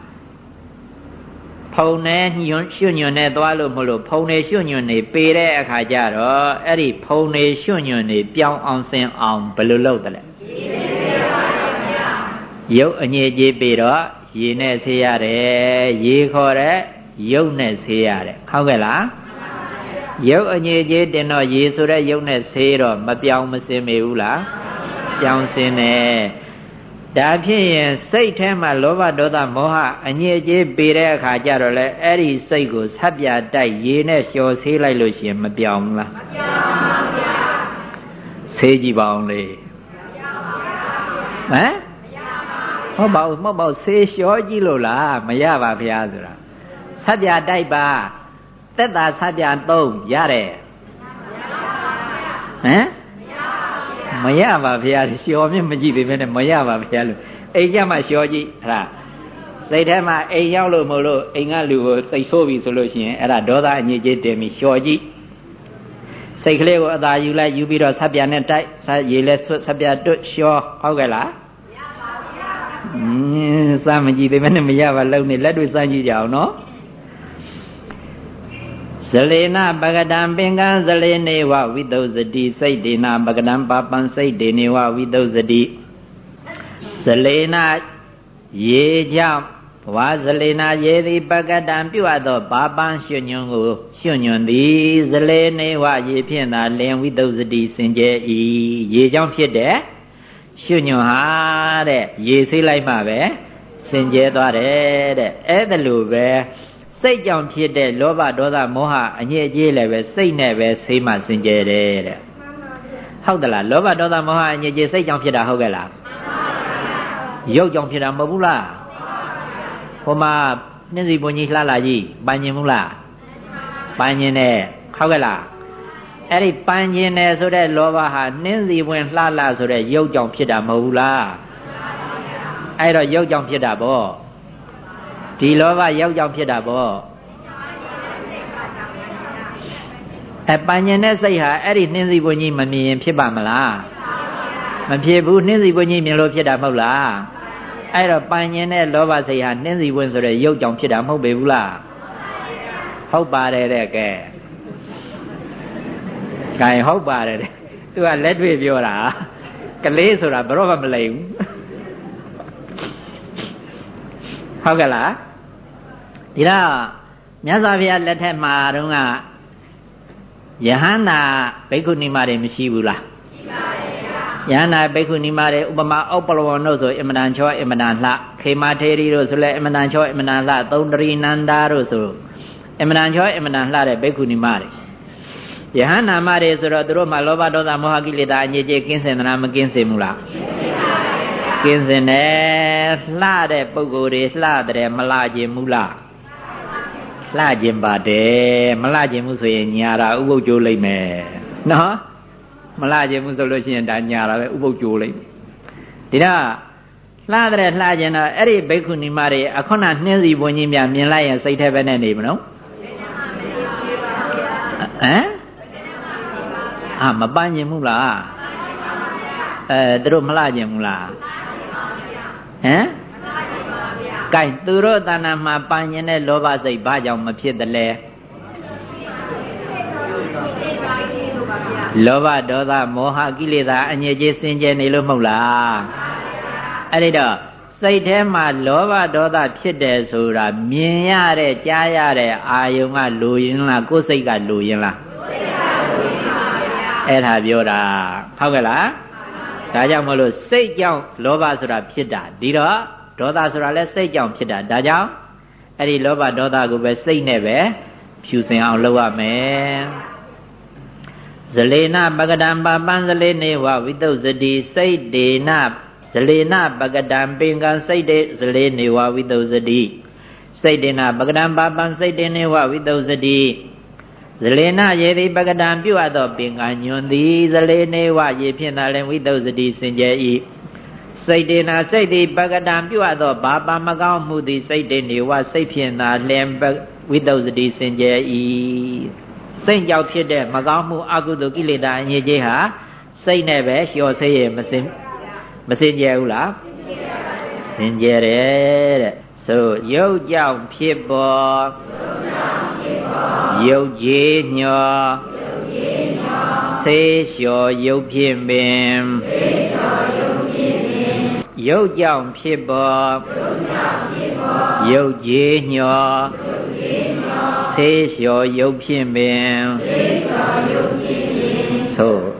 ဖုံနဲ့ရွှွညွန့်နဲ့သွားလို့မလို့ဖုံနဲ့ရွှွညွန့်နေပေတဲ့အခါကျတော့အဲ့ဒီဖုံနဲ့ရွှွညွန့်နေပြောင်းအောင်ဆင်အောင်ဘယ်လိုလုပ်တယ်လဲရုပ်အညစ်အကြေးပေတော့ရေနဲ့ဆေးရတယ်ရေခေါ်တဲ့ရုပ်နဲ့ဆေးရတယ်ဟုတ်ကဲ့လားရုပ်အငြိကြီးတင်တော့ရေဆိုတဲ့ရုပ်နဲ့ဆေးတော့မပြောင်းမစင်မေဘူးလားပြောင်းစင်တယ်ဒါဖြစ်ရင်စိတ်ထဲမှာလောဘဒေါသမောဟအငြိကြီးပေတဲ့အခါကျတော့လေအဲ့ဒီစိတ်ကိုဆပ်ပြတိုက်ရေနဲ့လျှော်ဆေးလိုက်လို့ရှိရင်မပြောင်းဘူးလားမပြောင်းပါဘူးဗျာဆေးကြည့်ပါအောင်လေဟမ်ဟုတ်ပါဘူးမဟုတ်ပါဘူးဆေးလျှော်ကြည့်လို့လားမရပါဗျာဆိုတာဆပ်ပြတိုက်ပါသက်သာဆပ်ပြ3ရတယ်ဟမ်မရပါဗျာလျှော်မြင့်မကြည့်သေးပဲနဲ့မရပါဗျာလို့အိမ်ကျမှလျှော်ကြည့်အဲ့ဒါစိတ်ထဲမှာအိမ်ရောက်လို့မလို့အိမ်ကလူကိုစိတ်ဆိုးပြီဆိုလို့ရှိရင်အဲ့ဒါဒေါသအညစ်အကြေးတင်ပြီးလျှော်ကြည့်စိတ်ကလေးကိုအသာယူလိုက်ယူပြီးတော့ဆပ်ပြနဲ့တိုက်ရေလဲဆွတ်ဆပ်ပြတွတ်လျှော်ဟုတ်ကဲ့လားမရပါဗျာစမ်းမကြည့်သေးပဲနဲ့မရပါလုံးနဲ့လက်တွေ့စမ်းကြည့်ကြအောင်နော်ဇလေနပကတံပင်ကံဇလေနေဝဝိသုဇတိစိတ်ဒေနပကတံပါပံစိတ်ဒေနေဝဝိသုဇတိဇလေနရေကြောင့်ဘဝဇလေနရေသည်ပကတံပြုအပ်သောပါပံရွှွညွန်ကိုရွှွညွန်သည်ဇလေနေဝရေဖြင့်သာလင်ဝိသုဇတိစင်ကြယ်၏ရေကြောင့်ဖြစ်တဲ့ရွှွညွန်ဟာတဲ့ရေဆေးလိုက်မှပဲစင်ကြယ်သွားတယ်တဲ့အဲ့ဒါလိုပဲစိတ်ကြောင့်ဖြစ်တဲ့လောဘဒေါသမောဟအညစ်အကြေးလည်းပဲစိတ်နဲ့ပဲဆေးမှစင်ကြယ်တယ်တဲ့ဟုတ်သလားလောဘဒေါသမောဟအညစ်အကြေးစိတ်ကြောင့်ဖြစ်တာဟုတ်ကဲ့လားရုပ်ကြောင့်ဖြစ်တာမဟုတ်ဘူးလားဟိုမှာနှင်းစီပွန်ကြီးလှလာကြီးပန်းကျင်ဘူးလားပန်းကျင်တယ်ဟုတ်ကဲ့လားအဲ့ဒီပန်းကျင်တယ်ဆိုတဲ့လောဘဟာနှင်းစီပွန်လှလာဆိုတဲ့ရုပ်ကြောင့်ဖြစ်တာမဟုတ်ဘူးလားအဲ့တော့ရုပ်ကြောင့်ဖြစ်တာပေါ့ဒီလောဘရောက်ကြောင့်ဖြစ်တာပေါ့ပញ្ញင်တဲ့စိတ်ဟာအဲ့ဒီနှင်းစီပွင့်ကြီးမမြင်ရင်ဖြစ်ပါမလားမဖြစ်ဘူးနှင်းစီပွင့်ကြီးမြင်လို့ဖြစ်တာမဟုတ်လားအဲ့တော့ပញ្ញင်တဲ့လောဘစိတ်ဟာနှင်းစီပွင့်ဆိုတဲ့ရုပ်ကြောင့်ဖြစ်တာမဟုတ်ပေဘူးလားဟုတ်ပါတယ်တဲ့ကဲဟုတ်ပါတယ်တဲ့သူကလက်တွေ့ပြောတာကလေးဆိုတာဘယ်တော့မှမလိမ်ဘူးဟုတ်ကဲ့လားဒီတော့မြတ်စွာဘုရားလက်ထက်မှာတုန်းကယဟန္တာဘိက္ခုနီမတွေမရှိဘူးလားရှိပါတယ်ဗျာယဟန္တာဘိက္ခုနီမတွေဥပမာဩပလဝဏတို့ဆိုအင်မတန်ချောအင်မတန်လှခေမထေရီတို့ဆိုလည်းအင်မတန်ချောအင်မတန်လှသုံးတရီနန္ဒာတို့ဆိုအင်မတန်ချောအင်မတန်လှတဲ့ဘိက္ခုနီမတွေယဟန္တာမတွေဆိုတော့သူတို့မှာလောဘဒေါသမောဟကိလေသာအညစ်အကြေးကင်းစင်သလားမကင်းစင်ဘူးလားကင်းစင်တယ်လှတဲ့ပုဂ္ဂိုလ်တွေလှတယ်မလှခြင်းဘူးလားလှခြင်းပါတယ်မလှခြင်းမှုဆိုရင်ညာတာဥပုပ်ကျိုးလိုက်မယ်နော်မလှခြင်းမှုဆိုလို့ရှိရင်ဒါညာတာပဲဥပုပ်ကျိုးလိုက်ဒီတော့လှတဲ့လှခြင်းတော့အဲ့ဒီဘိက္ခုနီမတွေအခုနနှင်းစီပွန်ကြီးများမြင်လိုက်ရင်စိတ်ထဲပဲနဲ့နေမလို့ဟမ်မပန်းခြင်းဘူးလားသူတို့မလှခြင်းဘူးလားဟမ်ကဲသူတို့တဏ္ဍာမှာပန်းကျင်တဲ့လောဘစိတ်ဘာကြောင့်မဖြစ်သလဲလောဘဒေါသမောဟကိလေသာအညစ်အကြေးစင်ကြယ်နေလို့မဟုတ်လားအဲ့ဒီတော့စိတ်ထဲမှာလောဘဒေါသဖြစ်တယ်ဆိုတာမြင်ရတဲ့ကြားရတဲ့အာယုံကလိုရင်လားကိုယ်စိတ်ကလိုရင်လားအဲ့ဒါပြောတာဟုတ်ကဲ့လားဒါကြောင့်မလို့စိတ်ကြောင့်လောဘဆိုတာဖြစ်တာဒီတော့ဒေါသဆိုတာလည်းစိတ်ကြောင့်ဖြစ်တာဒါကြောင့်အဲ့ဒီလောဘဒေါသကိုပဲစိတ်နဲ့ပဲဖြူစင်အောင်လုပ်ရမယ်ဇလေနပကတံပါပံဇလေနေဝဝိသုဇတိစိတ်ဒေနဇလေနပကတံပင်ကံစိတ်တေဇလေနေဝဝိသုဇတိစိတ်ဒေနပကတံပါပံစိတ်တေနေဝဝိသုဇတိဇလေနရေတိပကတံပြုအပ်သောပင်ကံညွန်သည်ဇလေနေဝရေဖြင့်သာလင်ဝိသုဇတိစင်ကြယ်၏စိတ်တေနာစိတ်သည်ပကတံပြုအပ်သောဘာပါမကောင်းမှုသည်စိတ်တေနေဝစိတ်ဖြင့်သာလင်ဝိသုဇတိစင်ကြယ်၏စိတ်ကြောင့်ဖြစ်တဲ့မကောင်းမှုအကုသိုလ်ကိလေသာအညစ်အကြေးဟာစိတ်နဲ့ပဲလျှော်ဆေးရမစင်ကြယ်ဘူးလားစင်ကြယ်တယ်တဲ့ဆိုရုပ်ကြောင့်ဖြစ်ပေါ်ရုပ်ကြီးညောဆေးလျှော်ရုပ်ဖြင့်ပင်ရုပ်ကြောင့်ဖြစ်ပေါ်ရုပ်ကြည်ညောဆေးလျှော်ရုပ်ဖြင့်ပင်သို့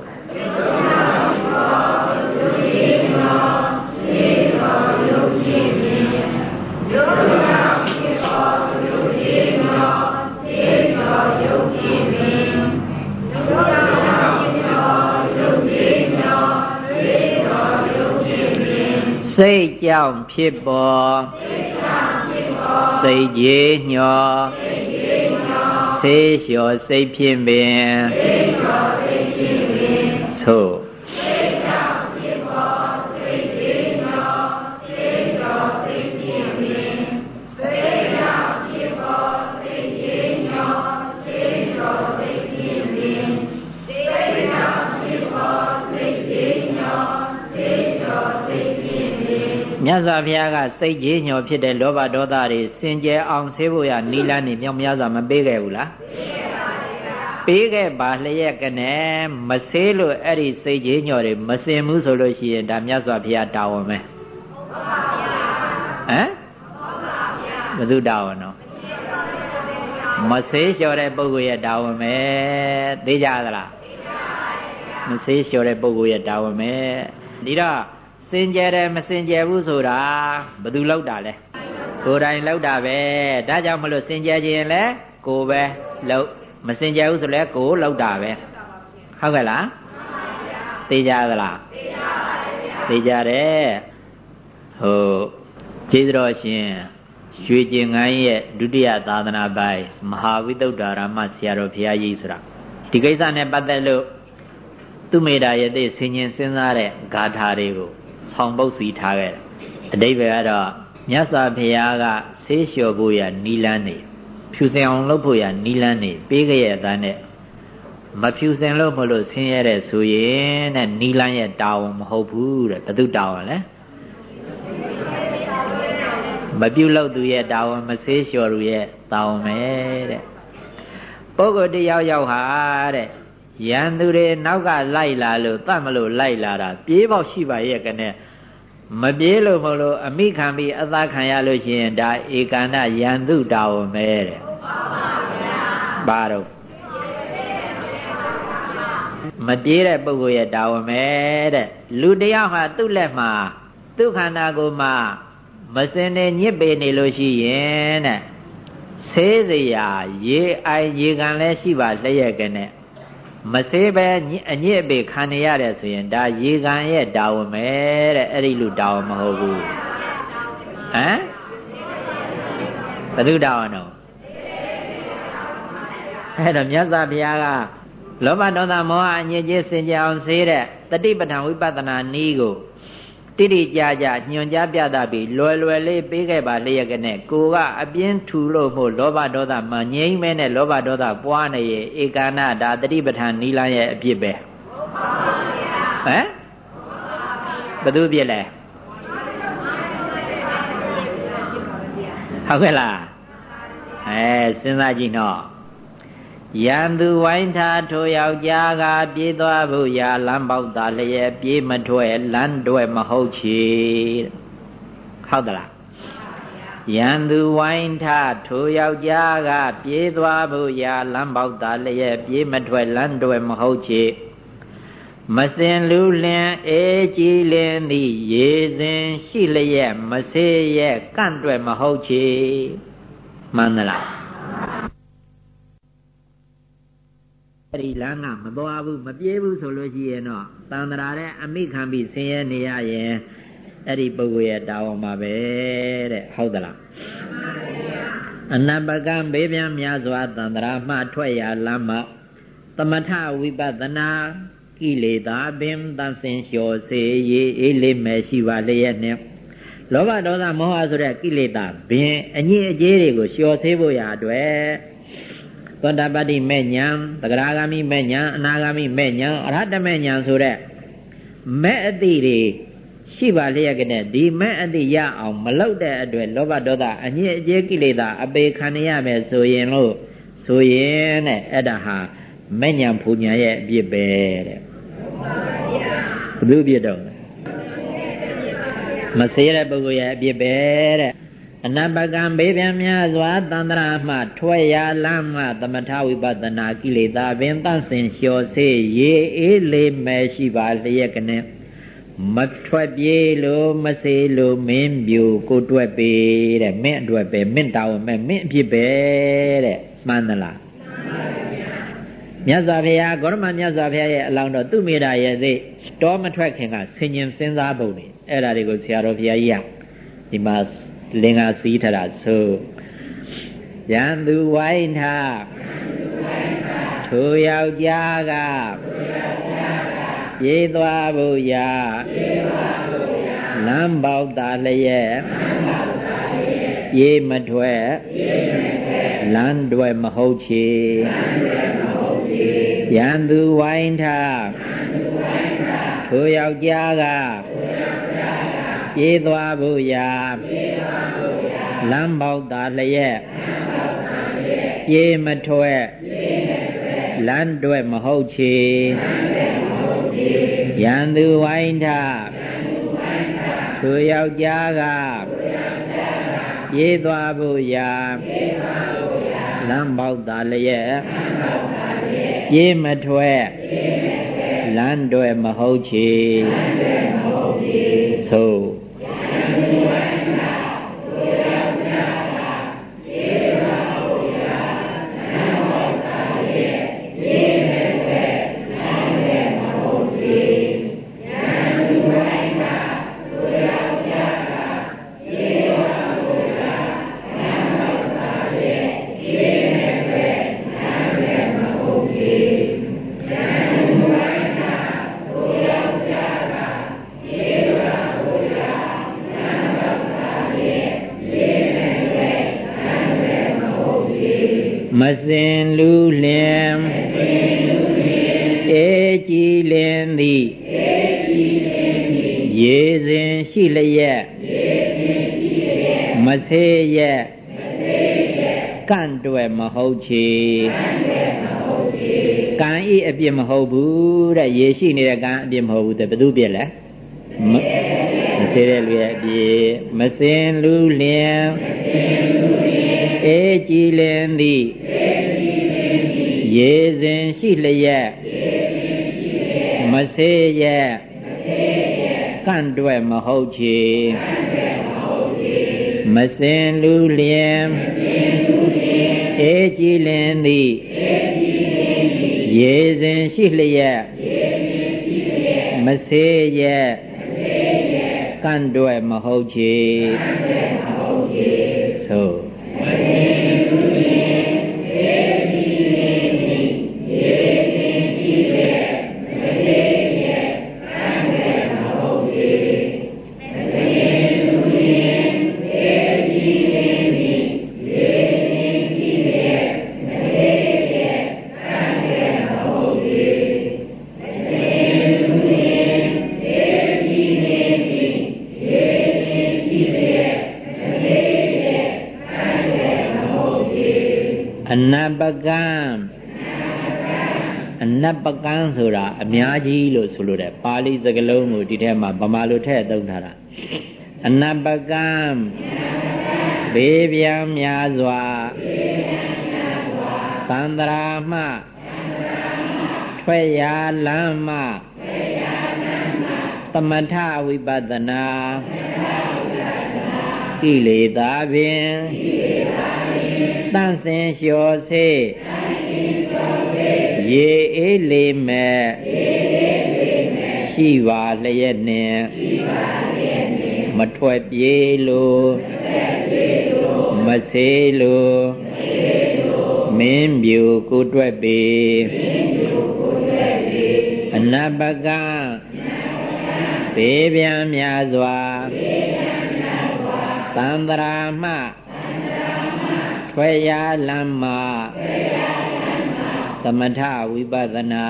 စိတ်ကြောင့်ဖြစ်ပေါ်စိတ်ကြည်ညောဆေးလျှော်စိတ်ဖြင့်ပင်သို့မြတ်စွာဘုရားကစိတ်ကြီးညောဖြစ်တဲ့လောဘဒေါသတွေစင်ကြယ်အောင်ဆေးဖို့ရနိလန်းနေမြောက်များစွာမပေးခဲ့ဘူးလားပေးခဲ့ပါလျက်ကနဲ့မဆေးလို့အဲ့ဒီစိတ်ကြီးညောတွေမစင်ဘူးဆိုလို့ရှိရင်ဒါမြတ်စွာဘုရားတာဝန်ပဲဟမ်ဘယ်သူတာဝန်တော့မဆေးလျှော်တဲ့ပုဂ္ဂိုလ်ရဲ့တာဝန်ပဲသိကြသလားမဆေးလျှော်တဲ့ပုဂ္ဂိုလ်ရဲ့တာဝန်ပဲဒီတော့စင်ကြယ်တယ်မစင်ကြယ်ဘူးဆိုတာဘယ်သူလောက်တာလဲကိုယ်တိုင်လောက်တာပဲဒါကြောင့်မလို့စင်ကြယ်ခြင်းလဲကိုယ်ပဲလောက်မစင်ကြယ်ဘူးဆိုလဲကိုယ်လောက်တာပဲဟုတ်ကဲ့လားသိကြသလားသိကြတယ်ဟုတ်ကျေးဇူးတော်ရှင်ရွှေကျင်ငန်းရဲ့ဒုတိယသာသနာပိုင်မဟာဝိသုဒ္ဓရာမဆရာတော်ဘုရားကြီးဆိုတာဒီကိစ္စနဲ့ပတ်သက်လို့သူမေတ္တာရဲ့သိဆင်ញင်စဉ်းစားတဲ့ဂါထာတွေကိုဆောင်ပုတ်စီထားခဲ့တယ်အဓိပ္ပာယ်ကတော့မြတ်စွာဘုရားကဆေးလျှော်ဖို့ရနီလန်းနေဖြူစင်အောင်လုပ်ဖို့ရနီလန်းနေပေးခဲ့ရဲ့အသားနဲ့မဖြူစင်လို့မလို့ဆင်းရဲတဲ့ဆိုရင်တဲ့နီလန်းရဲ့တာဝန်မဟုတ်ဘူးတဲ့ဘယ်သူတာဝန်လဲမပြုတ်လို့သူရဲ့တာဝန်မဆေးလျှော်သူရဲ့တာဝန်ပဲတဲ့ပုဂ္ဂိုလ်တယောက်ယောက်ဟာတဲ့ရန်သူတွေနောက်ကလိုက်လာလို့တတ်မလို့လိုက်လာတာပြေးပေါက်ရှိပါရဲ့ကနဲ့မပြေးလို့မလို့အမိခံပြီးအသာခံရလို့ရှိရင်ဒါဧကန္တရန်သူတာဝန်ပဲတဲ့ဘာတော့မပြေးတဲ့ပုဂ္ဂိုလ်ရဲ့တာဝန်ပဲတဲ့လူတယောက်ဟာသူ့လက်မှာသူ့ခန္ဓာကိုယ်မှာမစင်နေညစ်ပေနေလို့ရှိရင်တဲ့ဆေးစရာရေအိုင်ရေကန်လည်းရှိပါလျက်ကနဲ့မဆေးပဲအညစ်အပေခံနေရတယ်ဆိုရင်ဒါရေကန်ရဲ့တာဝန်ပဲတဲ့အဲ့ဒီလူတာဝန်မဟုတ်ဘူးဟမ်ဘယ်သူတာဝန်တော့အဲ့တော့မြတ်စွာဘုရားကလောဘဒေါသမောဟအညစ်အကြေးစင်ကြယ်အောင်ဆေးတဲ့တတိပဋ္ဌာန်ဝိပဿနာနည်းကိုတိတိကျကျညွှန်ကြားပြသပြီးလွယ်လွယ်လေးပေးခဲ့ပါလျက်ကနဲ့ကိုကအပြင်းထူလို့မို့လောဘဒေါသမငြိမ့်မဲနဲ့လောဘဒေါသပွားနေရဲ့ဧကနာဒါတတိပဋ္ဌာန်နီလန်းရဲ့အပြစ်ပဲဟမ်ဘယ်သူပြစ်လဲဟုတ်ကဲ့လားစဉ်းစားကြည့်နော်ရန်သူဝိုင်းထားထိုယောက်ျားကပြေးသွားဖို့ရာလမ်းပေါက်သားလျက်ပြေးမထွက်လမ်းတွဲမဟုတ်ချေဟုတ်သလားရန်သူဝိုင်းထားထိုယောက်ျားကပြေးသွားဖို့ရာလမ်းပေါက်သားလျက်ပြေးမထွက်လမ်းတွဲမဟုတ်ချေမစင်လူလင်အေးကြည်လင်သည်ရေစဉ်ရှိလျက်မဆေးရဲ့ကန့်တွဲမဟုတ်ချေမှန်သလားအဲ့ဒီလမ်းကမသွားဘူးမပြေးဘူးဆိုလို့ရှိရင်တော့တန်ត្រာတဲ့အမိခံပြီးဆင်းရဲနေရရင်အဲ့ဒီပုဂ္ဂိုလ်ရဲ့တာဝန်မှာပဲတဲ့ဟုတ်သလားအနပကံဘေးပြန်များစွာတန်ត្រာမှထွက်ရလမ်းမှာသမထဝိပဿနာကိလေသာပင်သင်္စင်လျှော်စေရေးအေးလေးမဲ့ရှိပါလျက်နဲ့လောဘဒေါသမောဟဆိုတဲ့ကိလေသာပင်အညစ်အကြေးတွေကိုလျှော်စေဖို့ရအတွက်သောတာပတ္တိမဲ့ညာသဂရာဂามိမဲ့ညာအနာဂามိမဲ့ညာအရဟတမဲ့ညာဆိုတဲ့မဲ့အတိတွေရှိပါလျက်ကနဲ့ဒီမဲ့အတိရအောင်မလုပ်တဲ့အတွက်လောဘဒေါသအညစ်အကြေးကိလေသာအပေခံရမယ်ဆိုရင်လို့ဆိုရင်တဲ့အဲ့ဒါဟာမဲ့ညာဖူညာရဲ့အပြစ်ပဲတဲ့ဘုသူပြစ်တော့ဟမဆေးတဲ့ပုဂ္ဂိုလ်ရဲ့အပြစ်ပဲတဲ့အနပကံဘေးပြန်များစွာသန္တရာမှထွက်ရလမ်းမှသမထဝိပဿနာကိလေသာပင်တန့်စင်လျှော်စေရေအေးလေးမဲ့ရှိပါလျက်ကနေမထွက်ပြေးလို့မစေးလို့မင်းပြူကိုတွက်ပေတဲ့မင်းအတွက်ပဲမင်းတောင်းမယ်မင်းအဖြစ်ပဲတဲ့မှန်သလားမြတ်စွာဘုရားဂေါရမမြတ်စွာဘုရားရဲ့အလောင်းတော်သူမိတာရဲ့သိတောမထွက်ခင်ကဆင်ញင်စဉ်းစားပုံနေအဲ့ဒါတွေကိုဆရာတော်ဘုရားကြီးကဒီမှာလင်္ကာစီးထတာဆိုရန်သူဝိုင်းထားထိုယောက်ျားကပြေးသွားဖို့ရာလမ်းပေါက်သာလျက်ပြေးမထွက်လမ်းတွေမဟုတ်ချေရန်သူဝိုင်းထားထိုယောက်ျားကပြေးသွားဖို့ရာလမ်းပေါက်သာလျက်ပြေးမထွက်လမ်းတွေမဟုတ်ချေရန်သူဝိုင်းထားထိုယောက်ျားကပြေးသွားဖို့ရာလမ်းပေါက်သာလျက်ပြေးမထွက်လမ်းတွေမဟုတ်ချေသို့မစင်လူလင်အေကြည်လင်သည်ရေစဉ်ရှိလျက်မဆေးရဲ့ကန့်တွယ်မဟုတ်ချေကံဤအပြစ်မဟုတ်ဘူးတဲ့ရေရှိနေတဲ့ကံအပြစ်မဟုတ်ဘူးတဲ့ဘယ်သူပြစ်လဲမဆေးတဲ့လူရဲ့အပြစ်မစင်လူလင်အေကြည်လင်သည်ရေစဉ်ရှိလျက်မဆေးရဲ့ကန့်တွယ်မဟုတ်ချေမစင်လူလျင်အေကြည်လင်သည်ရေစဉ်ရှိလျက်မဆေးရဲ့ကန့်တွယ်မဟုတ်ချေသို့အနပကံအနပကံဆိုတာအများကြီးလို့ဆိုလို့တယ်ပါဠိစကားလုံးကိုဒီထဲမှာဗမာလိုထည့်သုံးထားတာအနပကံဘေးပြန်များစွာသန္တရာမှထွက်ရလမ်းမှသမထဝိပဿနာကိလေသာဖြင့်တန့်စင်လျှော်စေရေအေးလေးမဲ့ရှိပါလျက်နှင့်မထွက်ပြေးလို့မဆေးလို့မင်းပြူကိုတွက်ပေအနပကံဘေးပြန်များစွာသန္တရာမှထွက်ရလမ်းမှသမထဝိပဿနာ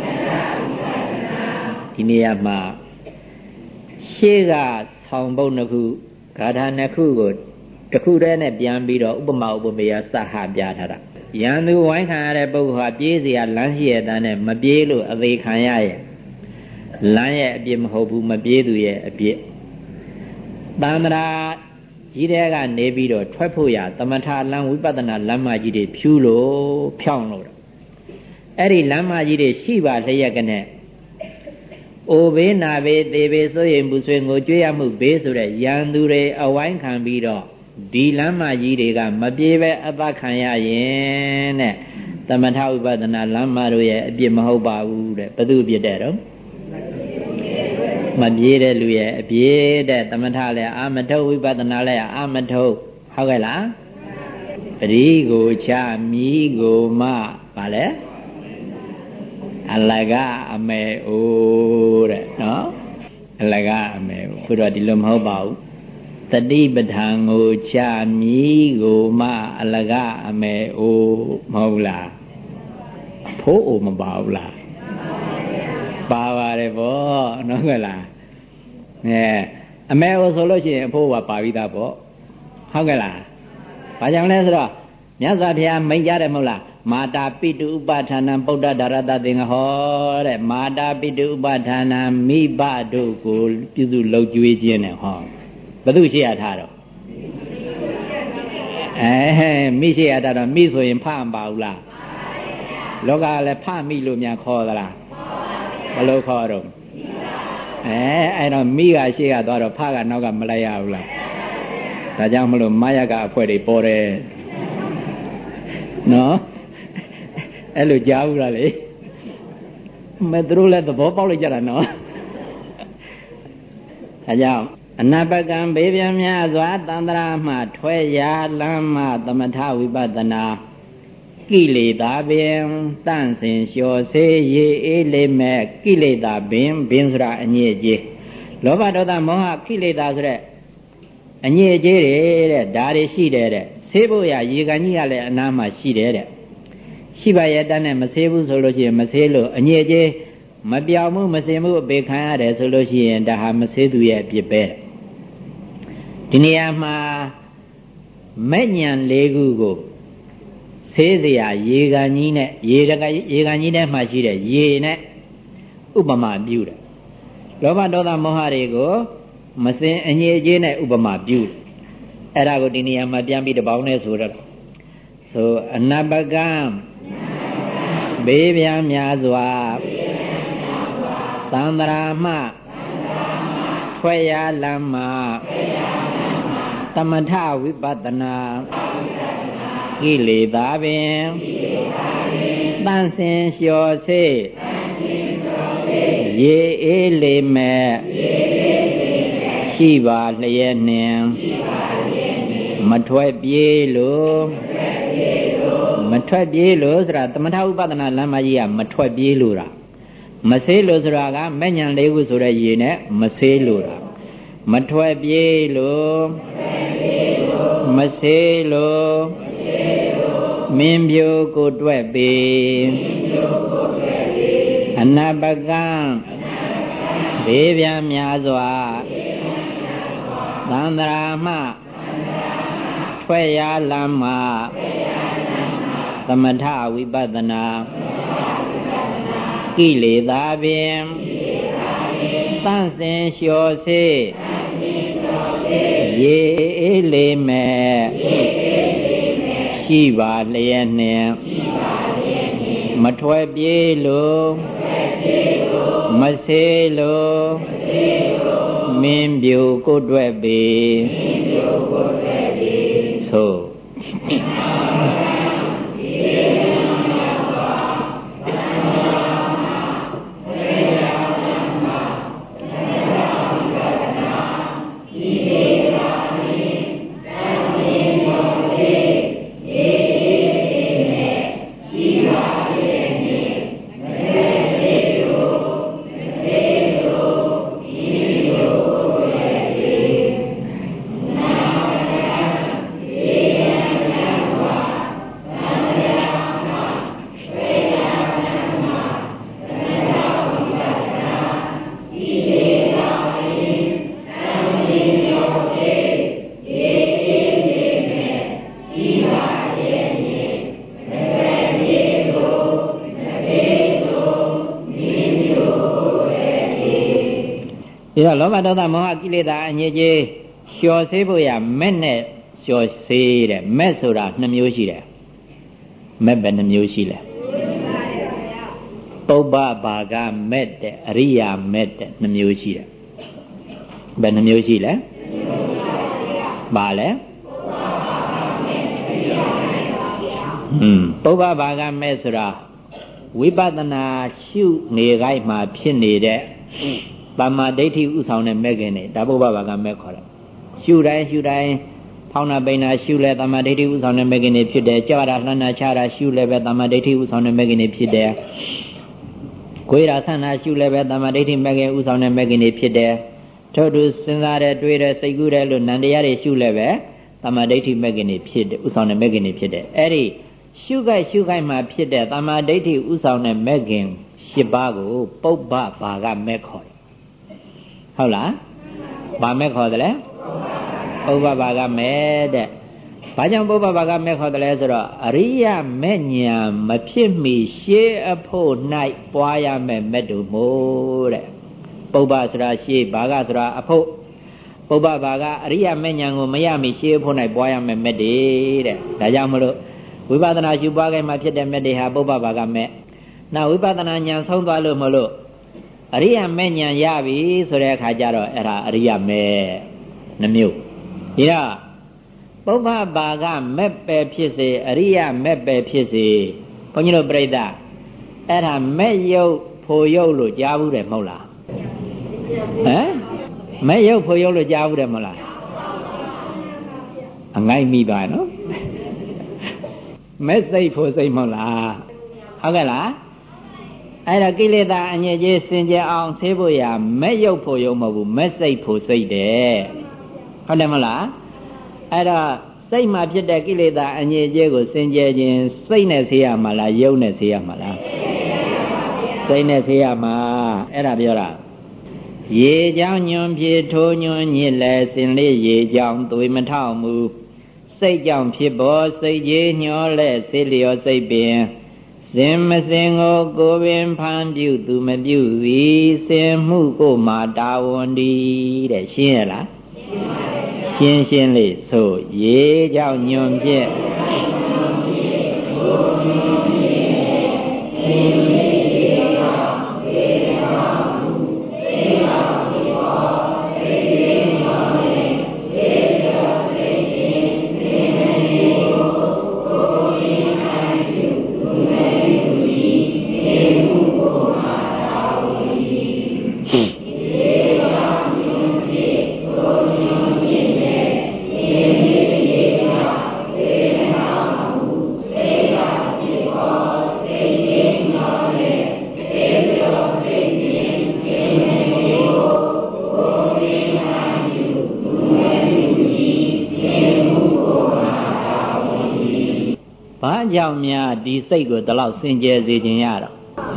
ဒီနေရာမှာရှေ့ကဆောင်ပုဒ်နှစ်ခုဂါထာနှစ်ခုကိုတစ်ခုတည်းနဲ့ပြန်ပြီးတော့ဥပမာဥပမေယစဟပြထားတာရန်သူဝိုင်းခံရတဲ့ပုဂ္ဂိုလ်ဟာပြေးเสียလမ်းရှိရဲ့တန်းနဲ့မပြေးလို့အသေးခံရရဲ့လမ်းရဲ့အပြစ်မဟုတ်ဘူးမပြေးသူရဲ့အပြစ်တန္တရာကြီးတဲ့ကနေပြီးတော့ထွက်ဖို့ရသမထလမ်းဝိပဿနာလမ်းမကြီးတွေဖြူးလို့ဖြောင်းလို့အဲ့ဒီလမ်းမကြီးတွေရှိပါလျက်ကနဲ့အိုဘေးနာဘေးသေဘေးဆိုရင်ဘူးဆွေငိုကြွေးရမှုဘေးဆိုတဲ့ရန်သူတွေအဝိုင်းခံပြီးတော့ဒီလမ်းမကြီးတွေကမပြေပဲအသက်ခံရရင်တဲ့သမထဥပဒနာလမ်းမတို့ရဲ့အပြစ်မဟုတ်ပါဘူးတဲ့ဘယ်သူအပြစ်တဲ့တော့မပြေတဲ့လူရဲ့အပြစ်တဲ့သမထလည်းအာမထုတ်ဝိပဿနာလည်းအာမထုတ်ဟုတ်ကဲ့လားပရိကိုချမိကိုမပါလဲအလကအမေအိုးတဲ့နော်အလကအမေဘုရားဒီလိုမဟုတ်ပါဘူးတတိပဋ္ဌာန်ကိုချမိကိုမအလကအမေအိုးမဟုတ်လားဖိုးအိုမပါဘူးလားပါပါတယ်ဗောနော်ကလားအမေအိုဆိုလို့ရှိရင်အဖိုးကပါပြီးသားဗောဟုတ်ကဲ့လားဘာကြောင့်လဲဆိုတော့မြတ်စွာဘုရားမိန့်ကြတယ်မဟုတ်လားမာတာပိတုဥပဌာဏံပုဒ္ဒဒါရတသင်္ဃဟောတဲ့မာတာပိတုဥပဌာဏံမိဘတို့ကိုပြုစုလှုပ်ကြွေးခြင်းနဲ့ဟောဘယ်သူရှိရထားတော့မိရှိရထားတော့မိဆိုရင်ဖမပါဘူးလားလောကလည်းဖမိလို့များခေါ်သလားဘယ်လိုခေါ်တော့အဲ့တော့မိကရှိရသွားတော့ဖကနောက်ကမလိုက်ရဘူးလားဒါကြောင့်မလို့မာယကအဖွဲတွေပေါ်တယ်နော်အဲ့လိုကြားဘူးလားလေမဲ့သူတို့လည်းသဘောပေါက်လိုက်ကြတာနော်ဒါကြောင့်အနာပကံဘေးပြန်များစွာတန္တရာမှထွက်ရာလမ်းမှသမထဝိပဿနာကိလေသာပင်တန့်စင်လျှော်စေရေအေးလေးမဲ့ကိလေသာပင်ဆိုတာအညစ်အကြေးလောဘဒေါသမောဟကိလေသာဆိုတဲ့အညစ်အကြေးတွေတဲ့ဒါတွေရှိတယ်တဲ့ဆေးဖို့ရရေကန်ကြီးကလည်းအနားမှာရှိတယ်တဲ့ရှိပါရဲ့တန်းနဲ့မဆေးဘူးဆိုလို့ရှိရင်မဆေးလို့အညစ်အကြေးမပြောင်းမှုမစင်မှုအပေခံရတယ်ဆိုလို့ရှိရင်ဒါဟာမဆေးသူရဲ့အပြစ်ပဲဒီနေရာမှာမဲ့ညံ၄ခုကိုဆေးစရာရေကန်ကြီးနဲ့ရေကန်ကြီးထဲမှာရှိတဲ့ရေနဲ့ဥပမာပြုတယ်လောဘဒေါသမောဟတွေကိုမစင်အညစ်အကြေးနဲ့ဥပမာပြုတယ်အဲ့ဒါကိုဒီနေရာမှာပြန်ပြီးတပေါင်းနဲ့ဆိုတော့ဆိုအနပကံဘေးပြန်များစွာသန္တရာမှထွက်ရလမ်းမှသမထဝိပဿနာကိလေသာပင်တန့်စင်လျှော်စေရေအေးလေးမဲ့ရှိပါလျက်နှင့်မထွက်ပြေးလို့ဆိုတာသမထဥပဒနာလမ်းမကြီးကမထွက်ပြေးလို့တာမဆေးလို့ဆိုတာကမဲ့ညံ၄ခုဆိုတဲ့ရေနဲ့မဆေးလို့တာမထွက်ပြေးလို့မဆေးလို့မင်းပြိုကိုတွက်ပေအနာပကံဘေးပြန်များစွာသန္တရာမှထွက်ရလမ်းမှသမထဝိပဿနာကိလေသာပင်တန့်စင်လျှော်စေရေအေးလေးမဲ့ရှိပါလျက်နှင့်မထွက်ပြေးလို့မဆေးလို့မင်းပြိုကိုတွက်ပေသို့ဒီတော့လောဘဒေါသမောဟကိလေသာအညစ်အကြေးလျှော်ဆေးဖို့ရမဲ့နဲ့လျှော်ဆေးတဲ့မဲ့ဆိုတာ2မျိုးရှိတယ်မဲ့ပဲ2မျိုးရှိလဲပုပ္ပဘာကမဲ့တဲ့အရိယာမဲ့တဲ့2မျိုးရှိတယ်ဘယ်2မျိုးရှိလဲဘာလဲပုပ္ပဘာကမဲ့ဆိုတာဝိပဿနာရှုနေခိုင်းမှာဖြစ်နေတဲ့တမ္မာဒိဋ္ဌိဥဆောင်တဲ့မဲ့ခင်တွေဒါပုပ္ပဘာကမဲ့ခေါ်တယ်ရှုတိုင်းဖောင်းနာပိန်နာရှုလဲတမ္မာဒိဋ္ဌိဥဆောင်တဲ့မဲ့ခင်တွေဖြစ်တယ်ကြောက်ရလှမ်းနာချတာရှုလဲပဲတမ္မာဒိဋ္ဌိဥဆောင်တဲ့မဲ့ခင်တွေဖြစ်တယ်ကိုယ်ရာဆန္ဒရှုလဲပဲတမ္မာဒိဋ္ဌိမဲ့ခင်ဥဆောင်တဲ့မဲ့ခင်တွေဖြစ်တယ်ထို့သူစဉ်းစားတဲ့တွေးတဲ့စိတ်ကူးတဲ့လို့နန္တရားတွေရှုလဲပဲတမ္မာဒိဋ္ဌိမဲ့ခင်တွေဖြစ်တယ်ဥဆောင်တဲ့မဲ့ခင်တွေဖြစ်တယ်အဲ့ဒီရှုခိုက်မှာဖြစ်တဲ့တမ္မာဒိဋ္ဌိဥဆောင်တဲ့မဲ့ခင်10ပါးကိုပုပ္ပဘာကမဲ့ခေါ်တယ်ဟုတ်လားဘာမဲ့ခေါ်တယ်လဲပုပ္ပဘာကမဲ့တဲ့ဘာကြောင့်ပုပ္ပဘာကမဲ့ခေါ်တယ်လဲဆိုတော့အရိယမဲ့ညာမဖြစ်မီရှေးအဖို့၌ပွားရမယ်မဲ့တို့မို့တဲ့ပုပ္ပဆိုတာရှေးဘာကဆိုတာအဖို့ပုပ္ပဘာကအရိယမဲ့ညာကိုမရမီရှေးအဖို့၌ပွားရမယ်မဲ့တွေတဲ့ဒါကြောင့်မလို့ဝိပဿနာရှုပွားခိုင်းမှာဖြစ်တဲ့မဲ့တွေဟာပုပ္ပဘာကမဲ့နောက်ဝိပဿနာဉာဏ်ဆုံးသွားလို့မလို့အရိယမဲ့ဉာဏ်ရပြီဆိုတဲ့အခါကျတော့အဲ့ဒါအရိယမဲ့2မျိုးဒီတော့ပုပ္ပဘာကမဲ့ပဲဖြစ်စေအရိယမဲ့ပဲဖြစ်စေဘုန်းကြီးတို့ပြိဿအဲ့ဒါမဲ့ရုပ်ဖို့ရုပ်လို့ကြားဘူးတယ်မဟုတ်လားဟမ်မဲ့ရုပ်ဖို့ရုပ်လို့ကြားဘူးတယ်မဟုတ်လားအငိုက်မိပါနော်မဲ့စိတ်ဖို့စိတ်မဟုတ်လားဟုတ်ကဲ့လားအဲ့ဒါကိလေသာအညစ်အကြေးစင်ကြယ်အောင်ဆေးဖို့ရမဲ့ရုပ်ဖို့ရုပ်မဟုတ်ဘူးမဲ့စိတ်ဖို့စိတ်တယ်ဟုတ်တယ်မဟုတ်လားအဲ့တော့စိတ်မှာဖြစ်တဲ့ကိလေသာအညစ်အကြေးကိုစင်ကြယ်ခြင်းစိတ်နဲ့ဆေးရမှာလားရုပ်နဲ့ဆေးရမှာလားစိတ်နဲ့ဆေးရမှာအဲ့ဒါပြောတာရေကြောင့်ညွန်ပြေထိုးညွန်ညစ်လဲစင်လေးရေကြောင့်သွေးမထောက်မူစိတ်ကြောင့်ဖြစ်ပေါ်စိတ်ကြီးညှောလဲစေလျောစိတ်ပင်စင်မစင်ကိုပင်ဖန်ပြုသူမပြုသည်စင်မှုကိုမာတာဝန်ဒီတဲ့ရှင်းရလားရှင်းလေးဆိုရေကြောင့်ညွန်ဖြစ်ကြောင့်များဒီစိတ်ကိုဒီလောက်စင်ကြယ်စေခြင်းရတော့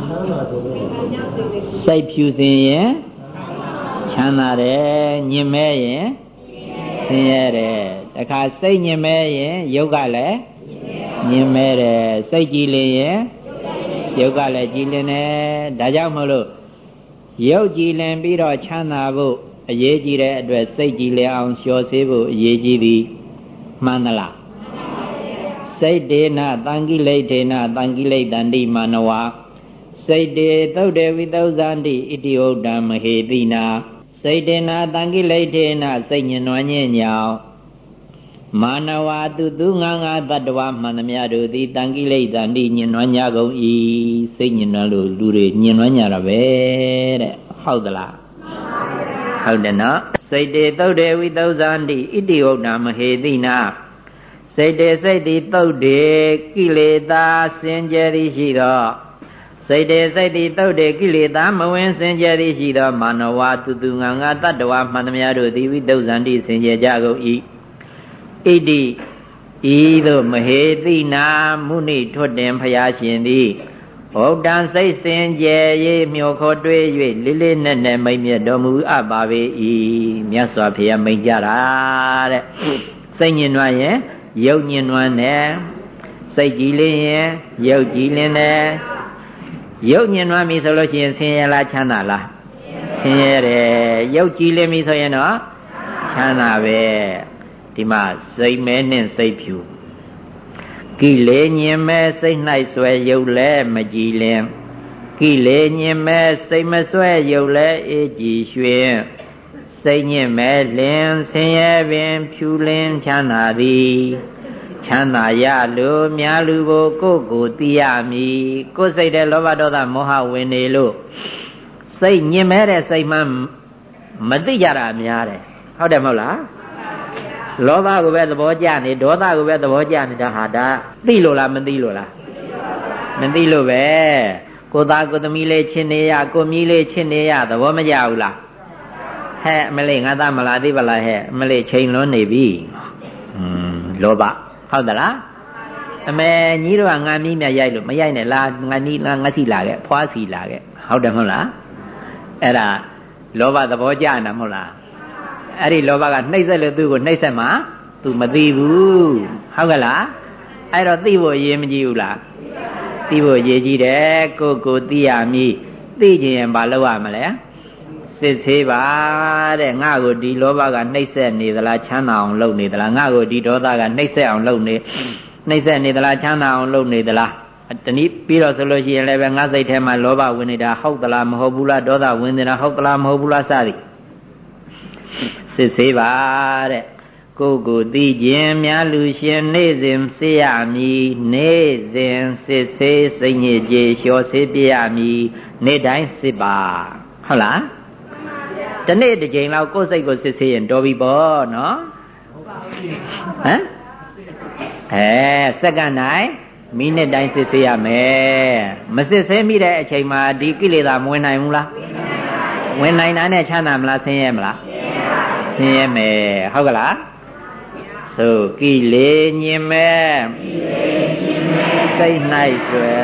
စိတ်ဖြူစင်ရင်ချမ်းသာတယ်ညင်မဲရင်ဆင်းရဲတယ်တခါစိတ်ညင်မဲရင်ယုတ်ကလည်းညင်မဲတယ်စိတ်ကြည်လင်ရင်ယုတ်ကလည်းကြည်လင်တယ်ဒါကြောင့်မလို့ယုတ်ကြည်လင်ပြီးတော့ချမ်းသာဖို့အရေးကြီးတဲ့အတွက်စိတ်ကြည်လင်အောင်လျှော်ဆေးဖို့အရေးကြီးသည်မှန်သလားစိတ်တေနသံကိလေတေနသံကိလေတန္တိမာနဝစိတ်တေသုတ်တေဝိသုဇန္တိဣတိဟုတ်တံမဟေတိနာစိတ်တေနသံကိလေတေနစိတ်ညင်နွမ်းညင်ညောင်မာနဝသူငါတတ္တဝမှန်သမျှတို့သည်သံကိလေတန္တိညင်နွမ်းညကုန်၏စိတ်ညင်နွမ်းလို့လူတွေညင်နွမ်းညတာပဲတဲ့ဟုတ်သလားဟုတ်တယ်နော်စိတ်တေသုတ်တေဝိသုဇန္တိဣတိဟုတ်တံမဟေတိနာစိတ်တေစိတ်တိသုတ်တေကိလေသာစင်ကြယ်သည်ရှိသောစိတ်တေစိတ်တိသုတ်တေကိလေသာမဝင်စင်ကြယ်သည်ရှိသောမာနဝသူငါတတ္တဝမှန်သမျှတို့သည်ဝိသုဇန္တိစင်ကြယ်ကြကုန်၏ဣတိဤသို့မဟေတိနာမုနိထွတ်တင်ဖျားရှင်သည်ဘုဒ္ဓံစိတ်စင်ကြယ်၍မျှော်ခေါ်တွေး၍လေးလေးနက်နက်မိတ်မြတ်တော်မူအပ်ပါပေ၏မြတ်စွာဘုရားမိန့်ကြတာတဲ့စိတ်ညင်နွမ်းရင်ရုပ်ညင်နွမ်းတယ်စိတ်ကြည်လင်ရင်ရုပ်ကြည်လင်တယ်ရုပ်ညင်နွမ်းပြီဆိုလို့ရှိရင်ဆင်းရဲလားချမ်းသာလားဆင်းရဲတယ်ရုပ်ကြည်လင်ပြီဆိုရင်တော့ချချမ်းသာပဲဒီမှာစိတ်မဲနဲ့စိတ်ဖြူကိလေညင်မဲစိတ်၌ဆွဲရုပ်လဲမကြည်လင်ကိလေညင်မဲစိတ်မဆွဲရုပ်လဲအေးကြည်ရွှင်စိတ်ညင်မဲလင်ဆင်းရဲပင်ဖြူလင်းချမ်းသာသည်ချမ်းသာရလို့များလူကိုသိရမည်ကိုယ်စိတ်တဲ့လောဘဒေါသမောဟဝင်နေလို့စိတ်ညင်မဲတဲ့စိတ်မှမသိကြတာများတယ်ဟုတ်တယ်မဟုတ်လားလောဘကိုပဲသဘောကျနေဒေါသကိုပဲသဘောကျနေတာဟာဒါသိလို့လားမသိလို့လားမသိလို့ပဲကိုသားကိုသမီးလေးချင်းနေရကိုမြီးလေးချင်းနေရသဘောမကျဘူးလားဟဲ့မလေးငါသားမလားသိပါလားဟဲ့မလေးချိန်လွန်နေပြီလောဘဟုတ်သလားအမေညီတို့ကငါမီးမြရိုက်လို့မရိုက်နဲ့လားငါနီးငါစီလာခဲ့ဖွားစီလာခဲ့ဟုတ်တယ်မဟုတ်လားအဲ့ဒါလောဘသဘောကျနေတာမဟုတ်လားအဲ့ဒီလောဘကနှိမ့်ဆက်လို့သူ့ကိုနှိမ့်ဆက်မှာသူမသိဘူးဟုတ်ကလားအဲ့တော့သိဖို့အရေးမကြီးဘူးလားသိဖို့အရေးကြီးတယ်ကိုသိရမည်သိခြင်းရင်ဘာလုပ်ရမလဲစစ်ဆေးပါတဲ့ငါ့ကိုဒီလောဘကနှိမ့်ဆက်နေသလားချမ်းသာအောင်လုပ်နေသလားငါ့ကိုဒီဒေါသကနှိမ့်ဆက်အောင်လုပ်နေနှိမ့်ဆက်နေသလားချမ်းသာအောင်လုပ်နေသလားတနည်းပြီးတော့ဆိုလို့ရှိရင်လည်းပဲငါစိတ်ထဲမှာလောဘဝင်နေတာဟုတ်သလားမဟုတ်ဘူးလားဒေါသဝင်နေတာဟုတ်သလားမဟုတ်ဘူးလားစသည်စစ်ဆေးပါတဲ့ကိုသိခြင်းများလူရှင်နေ့စဉ်စေရမည်နေ့စဉ်စစ်ဆေးစိတ်ညစ်ကြေလျှော်ဆေးပြရမည်နေ့တိုင်းစစ်ပါဟုတ်လားတနေ့တစ်ချိန်လောက်ကိုယ်စိတ်ကိုစစ်ဆေးရင်တော်ပြီပေါ့နော်ဟမ်စက္ကန့်တိုင်းမိနစ်တိုင်းစစ်ဆေးရမယ်မစစ်ဆေးမိတဲ့အချိန်မှာဒီကိလေသာမဝင်နိုင်ဘူးလားဝင်နိုင်တာနဲ့ချမ်းသာမလားဆင်းရဲမလားဆင်းရဲမယ်ဟုတ်ကလားဆိုကိလေညင်မဲ့စိတ်၌ဆွဲ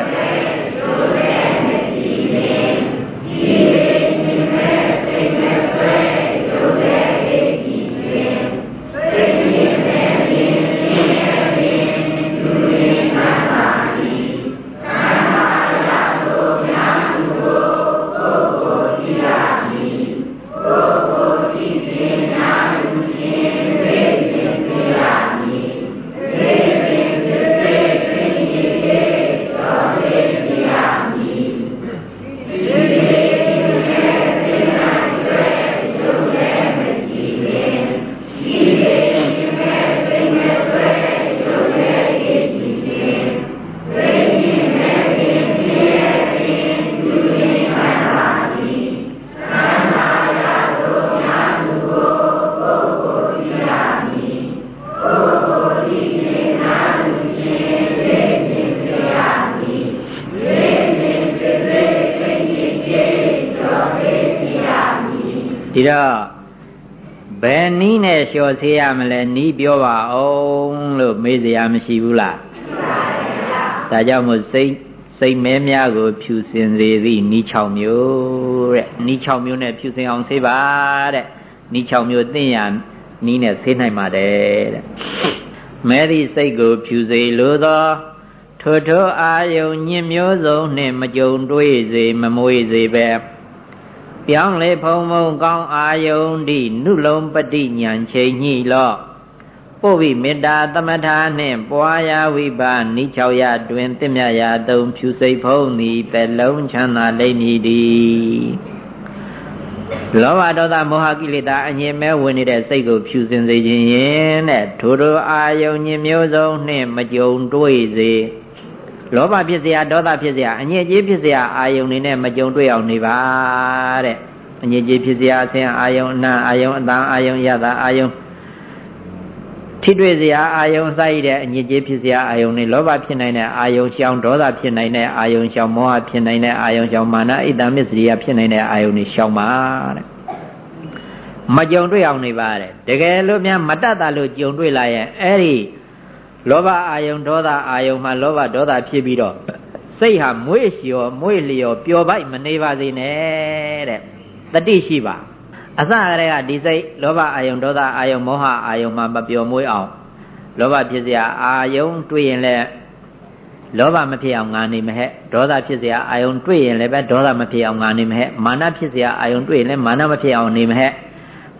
ဒီတော့ဘယ်နည်းနဲ့လျှော်ဆေးရမလဲနီးပြောပါအောင်လို့မေးစရာမရှိဘူးလားဒါကြောင့်မို့စိတ်မဲများကိုဖြူစင်စေသည့်နီး6မျိုးတဲ့နီး6မျိုးနဲ့ဖြူစင်အောင်ဆေးပါတဲ့နီး6မျိုးသိရနီးနဲ့ဆေးနိုင်ပါတယ်တဲ့မဲသည့်စိတ်ကိုဖြူစေလိုသောထိုအာယုံညင်မျိုးစုံနှင့်မကြုံတွေ့စေမမွေစေပဲပြောင်းလေဖုံဖုံကောင်းအာယုန်တိနုလုံးပฏิညာချိန်ညှိလော့ပို့ပြီးမေတ္တာသမထာနှင့်ပွားရာဝိပါနိ6ရတွင်တင့်မြရာသုံးဖြူစိတ်ဖုံးသည်ပဲလုံးချမ်းသာလိမ့်မည်တည်းလောဘဒေါသမောဟကိလေသာအငြင်းမဲဝင်နေတဲ့စိတ်ကိုဖြူစင်စေခြင်းရင်တဲ့ထိုအာယုန်ညင်မျိုးစုံနှင့်မကြုံတွေ့စေလောဘဖြစ်เสียဒေါသဖြစ်เสียအငြင်းကြီးဖြစ်เสียအာယုန်နေနဲ့မကြုံတွေ့အောင်နေပါတဲ့အငြင်းကြီးဖြစ်เสียအဆင်းအာယုန်အနာအာယုန်အတန်အာယုန်ယတာအာယုန်ထိတွေ့เสียအာယုန်စိုက်တဲ့အငြင်းကြီးဖြစ်เสียအာယုန်နေလောဘဖြစ်နိုင်တဲ့အာယုန်ရှောင်ဒေါသဖြစ်နိုင်တဲ့အာယုန်ရှောင်မောဟဖြစ်နိုင်တဲ့အာယုန်ရှောင်မာနဣတ္တမစ္စရိယဖြစ်နိုင်တဲ့အာယုန်နေရှောင်ပါတဲ့မကြုံတွေ့အောင်နေပါတဲ့တကယ်လို့များမတတ်တာလို့ကြုံတွေ့လာရင်အဲ့ဒီလောဘအာယုန်ဒေါသအာယုန်မှာလောဘဒေါသဖြစ်ပြီးတော့စိတ်ဟာမွေ့လျော်ပျော်ပိုက်မနေပါစေနဲ့တဲ့တတိရှိပါအစကတည်းကဒီစိတ်လောဘအာယုန်ဒေါသအာယုန်မောဟအာယုန်မှာမပျော်မွေ့အောင်လောဘဖြစ်เสียအာယုန်တွေ့ရင်လည်းလောဘမဖြစ်အောင်ငါနေမဟဲ့ဒေါသဖြစ်เสียအာယုန်တွေ့ရင်လည်းပဲဒေါသမဖြစ်အောင်ငါနေမဟဲ့မာနဖြစ်เสียအာယုန်တွေ့ရင်လည်းမာနမဖြစ်အောင်နေမဟဲ့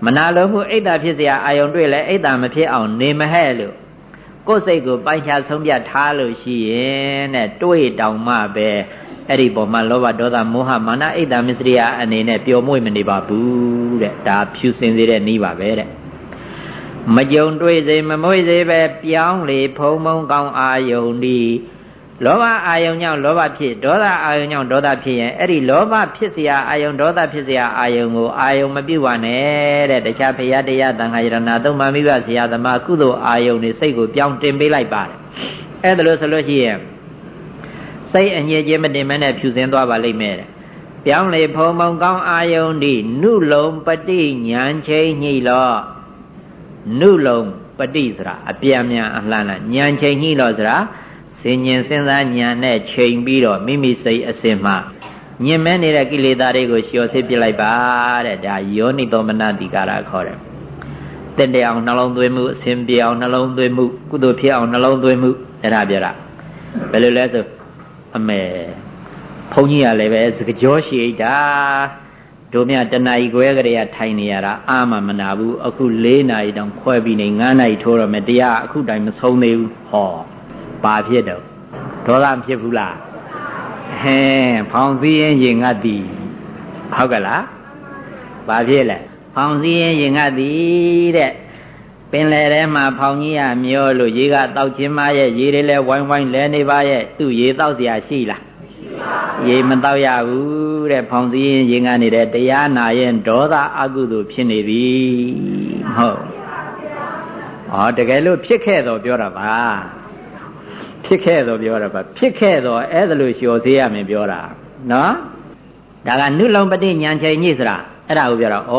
မနာလိုမှုအိတ်တာဖြစ်เสียအာယုံတွေ့လဲအိတ်တာမဖြစ်အောင်နေမဟဲ့လို့ကိုယ်စိတ်ကိုပိုင်ခြားဆုံးဖြတ်ထားလို့ရှိရင်တဲ့တွေ့တောင်မှပဲအဲ့ဒီပေါ်မှာလောဘဒေါသမောဟမာနအိတ်တာမစ္စရိယအနေနဲ့ပျော်မွေ့မနေပါဘူးတဲ့ဒါဖြူစင်စေတဲ့နည်းပါပဲတဲ့မကြုံတွေ့စေမမွေ့စေပဲပြောင်းလေဖုံဖုံကောင်းအာယုန်ဒီလောဘအာယုန်ကြောင့်လောဘဖြစ်ဒေါသအာယုန်ကြောင့်ဒေါသဖြစ်ရင်အဲ့ဒီလောဘဖြစ်เสียအာယုန်ဒေါသဖြစ်เสียအာယုန်ကိုအာယုန်မပြုတ်ပါနဲ့တဲ့တခြားဖရာတရားသံဃာယရဏသုံးပါးမိဘဆရာသမားကုသိုလ်အာယုန်တွေစိတ်ကိုပြောင်းတင်ပေးလိုက်ပါတယ်အဲ့ဒါလို့ဆိုလို့ရှိရင်စိတ်အငြိခြင်းမတင်မနဲ့ဖြူစင်သွားပါလိမ့်မယ်တဲ့ပြောင်းလေဖုံဖုံကောင်းအာယုန်ဒီနုလုံပฏิဉာဏ်ချိန်ညှိလောနုလုံပฏิဆိုတာအပြန်မြန်အလှမ်းလားဉာဏ်ချိန်ညှိလောဆိုတာစင်ញင်စဉ်းစားဉာဏ်နဲ့ချိန်ပြီးတော့မိမိစိတ်အစဉ်မှညင်မဲနေတဲ့ကိလေသာတွေကိုလျှော်စစ်ပြလိုက်ပါတဲ့ဒါယောနိသောမနတိကာရခေါ်တယ်တင့်တယ်အောင်နှလုံးသွင်းမှုအစဉ်ပြေအောင်နှလုံးသွင်းမှုကုသိုလ်ဖြစ်အောင်နှလုံးသွင်းမှုအဲ့ဒါပြောတာဘယ်လိုလဲဆိုအမေဘုန်းကြီးကလည်းပဲစကကြောရှိတာတို့မြတဏှာကြီးခွဲကြရထိုင်နေရတာအာမမနာဘူးအခု4နာရီတောင်ခွဲပြီးနေ9နာရီထိုးတော့မယ်တရားအခုတိုင်မဆုံးသေးဘူးဟောဘာဖြစ်တော့ဒေါသမဖြစ်ဘူးလားဟဲဖောင်စည်းရင်ရင်ငတ်သည်ဟုတ်ကလားဘာဖြစ်လဲဖောင်စည်းရင်ရင်ငတ်သည်တဲ့ပင်လယ်ထဲမှာဖောင်ကြီးကမျောလို့ရေကတောက်ချင်းမရဲ့ရေတွေလည်းဝိုင်းဝိုင်းလဲနေပါရဲ့သူ့ရေတောက်เสียရှိလားရေမတောက်ရဘူးတဲ့ဖောင်စည်းရင်ရင်ကနေတယ်တရားနာရင်ဒေါသအကုသိုလ်ဖြစ်နေပြီဟုတ်ဟောတကယ်လို့ဖြစ်ခဲ့တော့ပြောတာပါဖြစ်ခဲ့တော့ပြောတာပါဖြစ်ခဲ့တော့အဲ့ဒါလို့လျှော်စေးရမယ်ပြောတာနော်ဒါကနုလုံပฏิဉာဏ်ချိန်ညိဆိုတာအဲ့ဒါကိုပြောတာဩ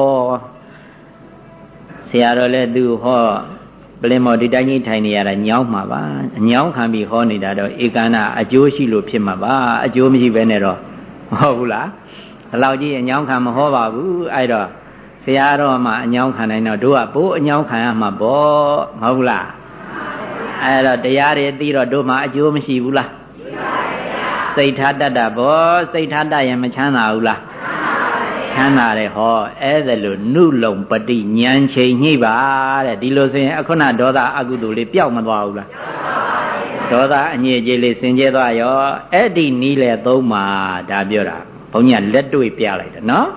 ဆရာတော်လည်းသူဟောပလင်မော်ဒီတိုင်းကြီးထိုင်နေရတာညောင်းမှာပါအညောင်းခံပြီးဟောနေတာတော့ဧကန္နာအကျိုးရှိလို့ဖြစ်မှာပါအကျိုးမရှိဘဲနဲ့တော့မဟုတ်ဘူးလားဒီလောက်ကြီးအညောင်းခံမဟောပါဘူးအဲ့တော့ဆရာတော်မှအညောင်းခံနိုင်တော့တို့ကဘိုးအညောင်းခံရမှာပေါ့မဟုတ်ဘူးလားအဲ့တော့တရားတွေသိတော့တို့မှအကျိုးမရှိဘူးလားစိတ်ထားတတ်တာဗောစိတ်ထားတတ်ရင်မချမ်းသာဘူးလားချမ်းသာတယ်ဟောအဲ့ဒါလို့နုလုံပฏิဉာဏ်ချိန်ညှိပါတဲ့ဒီလိုဆိုရင်အခုနဒေါသအကုသိုလ်လေးပျောက်မသွားဘူးလားဒေါသအညစ်အကြေးလေးစင်ကြဲသွားရောအဲ့ဒီနီးလေသုံးပါဒါပြောတာဘုန်းကြီးကလက်တွေ့ပြလိုက်တယ်နော်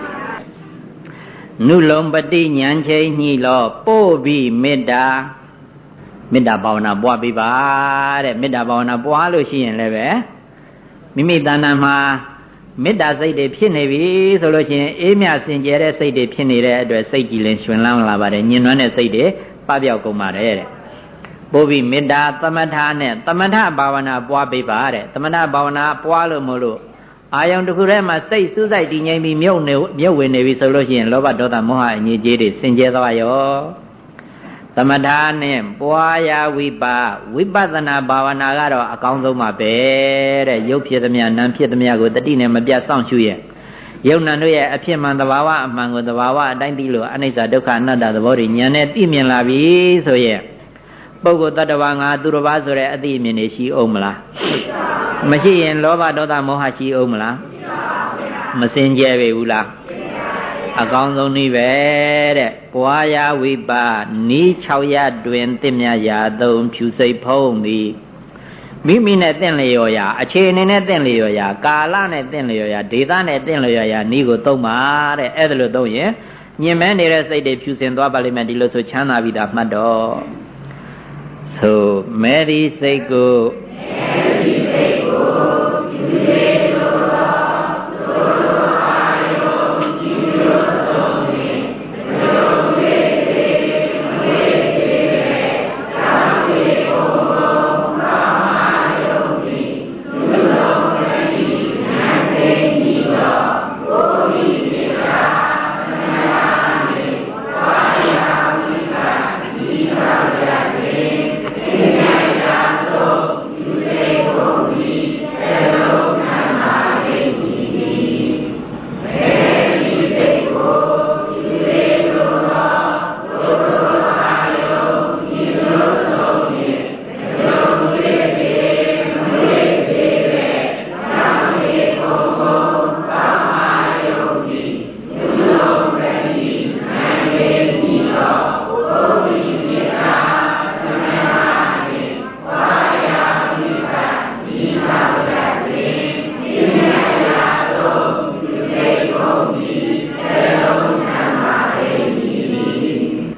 နုလုံပฏิဉာဏ်ချိန်ညှိလောပို့ပြီးမေတ္တာမေတ္တာဘာဝနာပွားပြီးပါတဲ့မေတ္တာဘာဝနာပွားလို့ရှိရင်လည်းပဲမိမိတဏ္ဍာမှာမေတ္တာစိတ်တွေဖြစ်နေပြီဆိုလို့ရှိရင်အေးမြစင်ကြယ်တဲ့စိတ်တွေဖြစ်နေတဲ့အတွက်စိတ်ကြည်လင်ရွှင်လန်းလာပါတယ်ညင်နွမ်းတဲ့စိတ်တွေပပျောက်ကုန်ပါတယ်တဲ့ပို့ပြီးမေတ္တာသမထနဲ့သမထဘာဝနာပွားပေးပါတဲ့သမထဘာဝနာပွားလို့မလို့အာယုံတစ်ခုထဲမှာစိတ်စူးစိုက်တည်ငြိမ်ပြီးမြုပ်ဝင်နေပြီဆိုလို့ရှိရင်လောဘဒေါသမောဟအငြိကြေးတွေစင်ကြယ်သွားရောသမထနဲ့ပွားရာဝိပဿနာဘာဝနာကတော့အကောင်းဆုံးပါပဲတဲ့ရုပ်ဖြစ်သမျှနာမ်ဖြစ်သမျှကိုတတိနဲ့မပြတ်စောင့်ရှုရဲ့ယုံနာတို့ရဲ့အဖြစ်မှန်သဘာဝအမှန်ကိုသဘာဝအတိုင်းသိလို့အနိစ္စဒုက္ခအနတ္တသဘောတွေဉာဏ်နဲ့သိမြင်လာပြီဆိုရဲ့ပုဂ္ဂိုလ်တ attva ငါသူတစ်ပါးဆိုတဲ့အသိအမြင်တွေရှိအောင်မလားမရှိရင်လောဘဒေါသမောဟရှိအောင်မလားမစင်ကြယ်ပေဘူးလားအကောင်းဆုံးနည်းပဲတဲ့ပွားရာဝိပနီး6ရတွင်တင့်မြရာ3ဖြူစိတ်ဖုံးသည်မိမိနဲ့တင့်လျော်ရာအခြေအနေနဲ့တင့်လျော်ရာကာလနဲ့တင့်လျော်ရာဒေသနဲ့တင့်လျော်ရာနီးကိုသုံးပါတဲ့အဲ့ဒါလို့သုံးရင်ညင်မဲနေတဲ့စိတ်တွေဖြူစင်သွားပါလိမ့်မယ်ဒီလိုဆိုချမ်းသာပြီသားမှတ်တော့ဆိုမဲဒီစိတ်ကိုဖြူစေ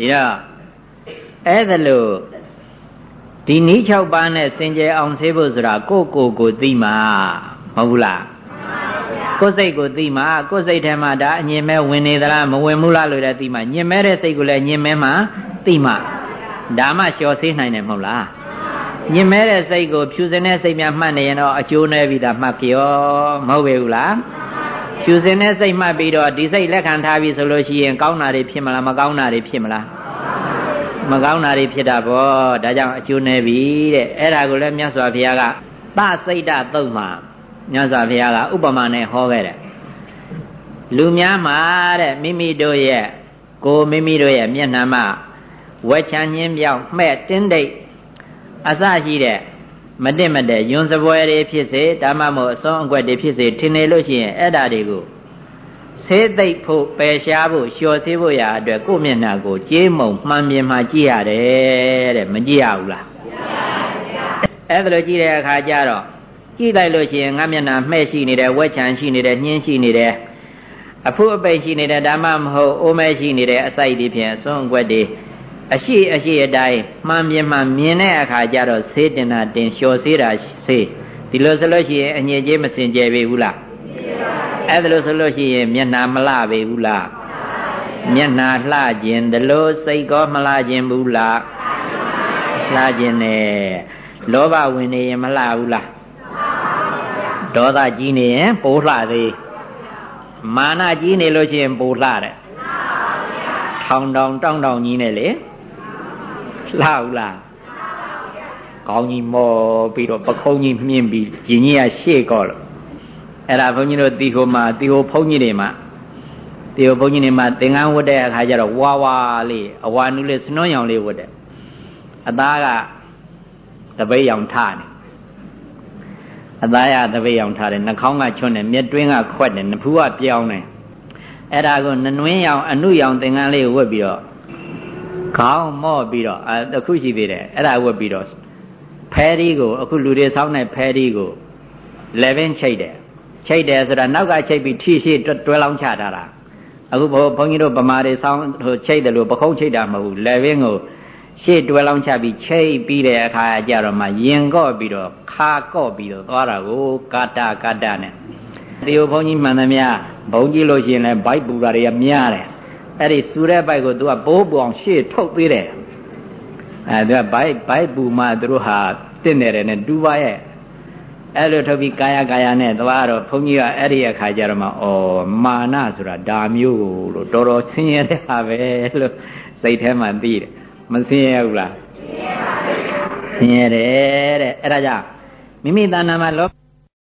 အဲ့ဒါလို့ဒီနည်း6ပါးနဲ့စင်ကြယ်အောင်ဆေးဖို့ဆိုတာကိုသိမှာမဟုတ်ဘူးလားကိုယ်စိတ်ကိုသိမှာကိုယ်စိတ်ထဲမှာဒါအညင်မဲဝင်နေသလားမဝင်ဘူးလားလို့လည်းသိမှာညင်မဲတဲ့စိတ်ကိုလည်းညင်မဲမှာသိမှာဒါမှလျှော်ဆေးနိုင်တယ်မဟုတ်လားညင်မဲတဲ့စိတ်ကိုဖြူစင်တဲ့စိတ်များမှတ်နေရင်တော့အကျိုးနည်းပြီးသားမှတ်ပြောမဟုတ်ပေဘူးလားဖြူစင်တဲ့စိတ်မှတ်ပြီးတော့ဒီစိတ်လက်ခံထားပြီဆိုလို့ရှိရင်ကောင်းတာတွေဖြစ်မလားမကောင်းတာတွေဖြစ်မလားမကောင်းတာတွေဖြစ်တာပေါ့ဒါကြောင့်အကျိုးနည်းပြီတဲ့အဲ့ဒါကိုလည်းမြတ်စွာဘုရားကသစိတ်တသုတ်မှာမြတ်စွာဘုရားကဥပမာနဲ့ဟောခဲ့တယ်လူများမှာတဲ့မိမိတို့ရဲ့မျက်နှာမှာဝက်ချမ်းညင်းပြောင်းမှဲ့တင်းတိတ်အစရှိတဲ့မတင်မတဲ့ယွန်စပွဲတွေဖြစ်စေဒါမှမဟုတ်အစွန်းအကွက်တွေဖြစ်စေထင်နေလို့ရှိရင်အဲ့ဒါတွေကိုဆေးသိပ်ဖို့ပယ်ရှားဖို့လျှော်ဆေးဖို့ရာအတွက်ကိုယ့်မျက်နှာကိုကြေးမုံမှန်ပြင်မှကြည့်ရတယ်တဲ့မကြည့်ရဘူးလားအဲ့ဒါလိုကြည့်တဲ့အခါကျတော့ကြည့်လိုက်လို့ရှိရင်ငါမျက်နှာမှဲ့ရှိနေတယ်ဝက်ချမ်းရှိနေတယ်ညှင်းရှိနေတယ်အဖုအပိတ်ရှိနေတယ်ဒါမှမဟုတ်အိုးမဲရှိနေတယ်အစိုက်တွေဖြင့်အစွန်းအကွက်တွေအရှိအတိုင်းမှန်ပြင်မှမြင်တဲ့အခါကျတော့ဆေးတင်တာတင်လျှော်ဆေးတာဆေးဒီလိုဆိုလို့ရှိရင်အညစ်အကြေးမစင်ကြယ်ပေဘူးလားအဲ့ဒါလို့ဆိုလို့ရှိရင်မျက်နှာမလှပေဘူးလားမျက်နှာလှခြင်းဒါလို့စိတ်ကောမလှခြင်းဘူးလားလှခြင်းနဲ့လောဘဝင်နေရင်မလှဘူးလားဒေါသကြီးနေရင်ပိုလှသေးမာနကြီးနေလို့ရှိရင်ပိုလှတယ်ထောင်တောင်တောင်းကြီးနဲ့လေလှဘူးလားကောင်းကြီးမော်ပြီးတော့ပခုံးကြီးမြင့်ပြီးဂျင်းကြီးကရှေ့ကောလို့အဲ့ဒါဘုန်းကြီးတို့တီဟိုဘုန်းကြီးတွေမှာသင်္ကန်းဝတ်တဲ့အခါကျတော့ဝါဝါလေးအဝါနုလေးစနွန်းရောင်လေးဝတ်တယ်အသားကတပိတ်ရောင်ထားတယ်အသားရတပိတ်ရောင်ထားတယ်နှာခေါင်းကချွတ်တယ်မျက်တွင်းကခွက်တယ်နဖူးကပြောင်းတယ်အဲ့ဒါကိုနွင်းရောင်အနုရောင်သင်္ကန်းလေးဝတ်ပြီးတော့ခေါင်းမော့ပြီးတော့အခုရှိသေးတယ်အဲ့ဒါဝတ်ပြီးတော့ဖဲရီကိုအခုလူတွေဆောင်းတဲ့ဖဲရီကို11ချိတ်တယ်ဆိုတာနောက်ကချိတ်ပြီးထိရှိတွဲလောင်းချထားတာအခုဘုန်းကြီးတို့ဗမာတွေဆောင်းချိတ်တယ်လို့ပခုံးချိတ်တာမဟုတ်ဘူး11ကိုရှေ့တွဲလောင်းချပြီးချိတ်ပြီးတဲ့အခါကျတော့မှရင်ကော့ပြီးတော့ခါကော့ပြီးတော့သွားတာကိုကာတာနဲ့ဒီဘုန်းကြီးမှန်သမျှဘုံကြည့်လို့ရှိရင်လည်းဘိုက်ပူတာတွေကများတယ်အဲ့ဒီစူတဲ့ဘိုက်ကိုသူကဘိုးပူအောင်ရှေ့ထုတ်သေးတယ်သူကဘိုက်ပူမှသူတို့ဟာတင့်နေတယ်နဲ့တူပါရဲ့အဲ့လိုထုတ်ပြီးကာယနဲ့သွားတော့ဘုန်းကြီးကအဲ့ဒီအခါကျတော့မှမာနဆိုတာဒါမျိုးလို့တော်တော်ဆင်းရဲတဲ့ဟာပဲလို့စိတ်ထဲမှာသိတယ်မဆင်းရဲဘူးလားဆင်းရဲတယ်တဲ့အဲ့ဒါကြောင့်မိမိတဏ္ဍာမှာလော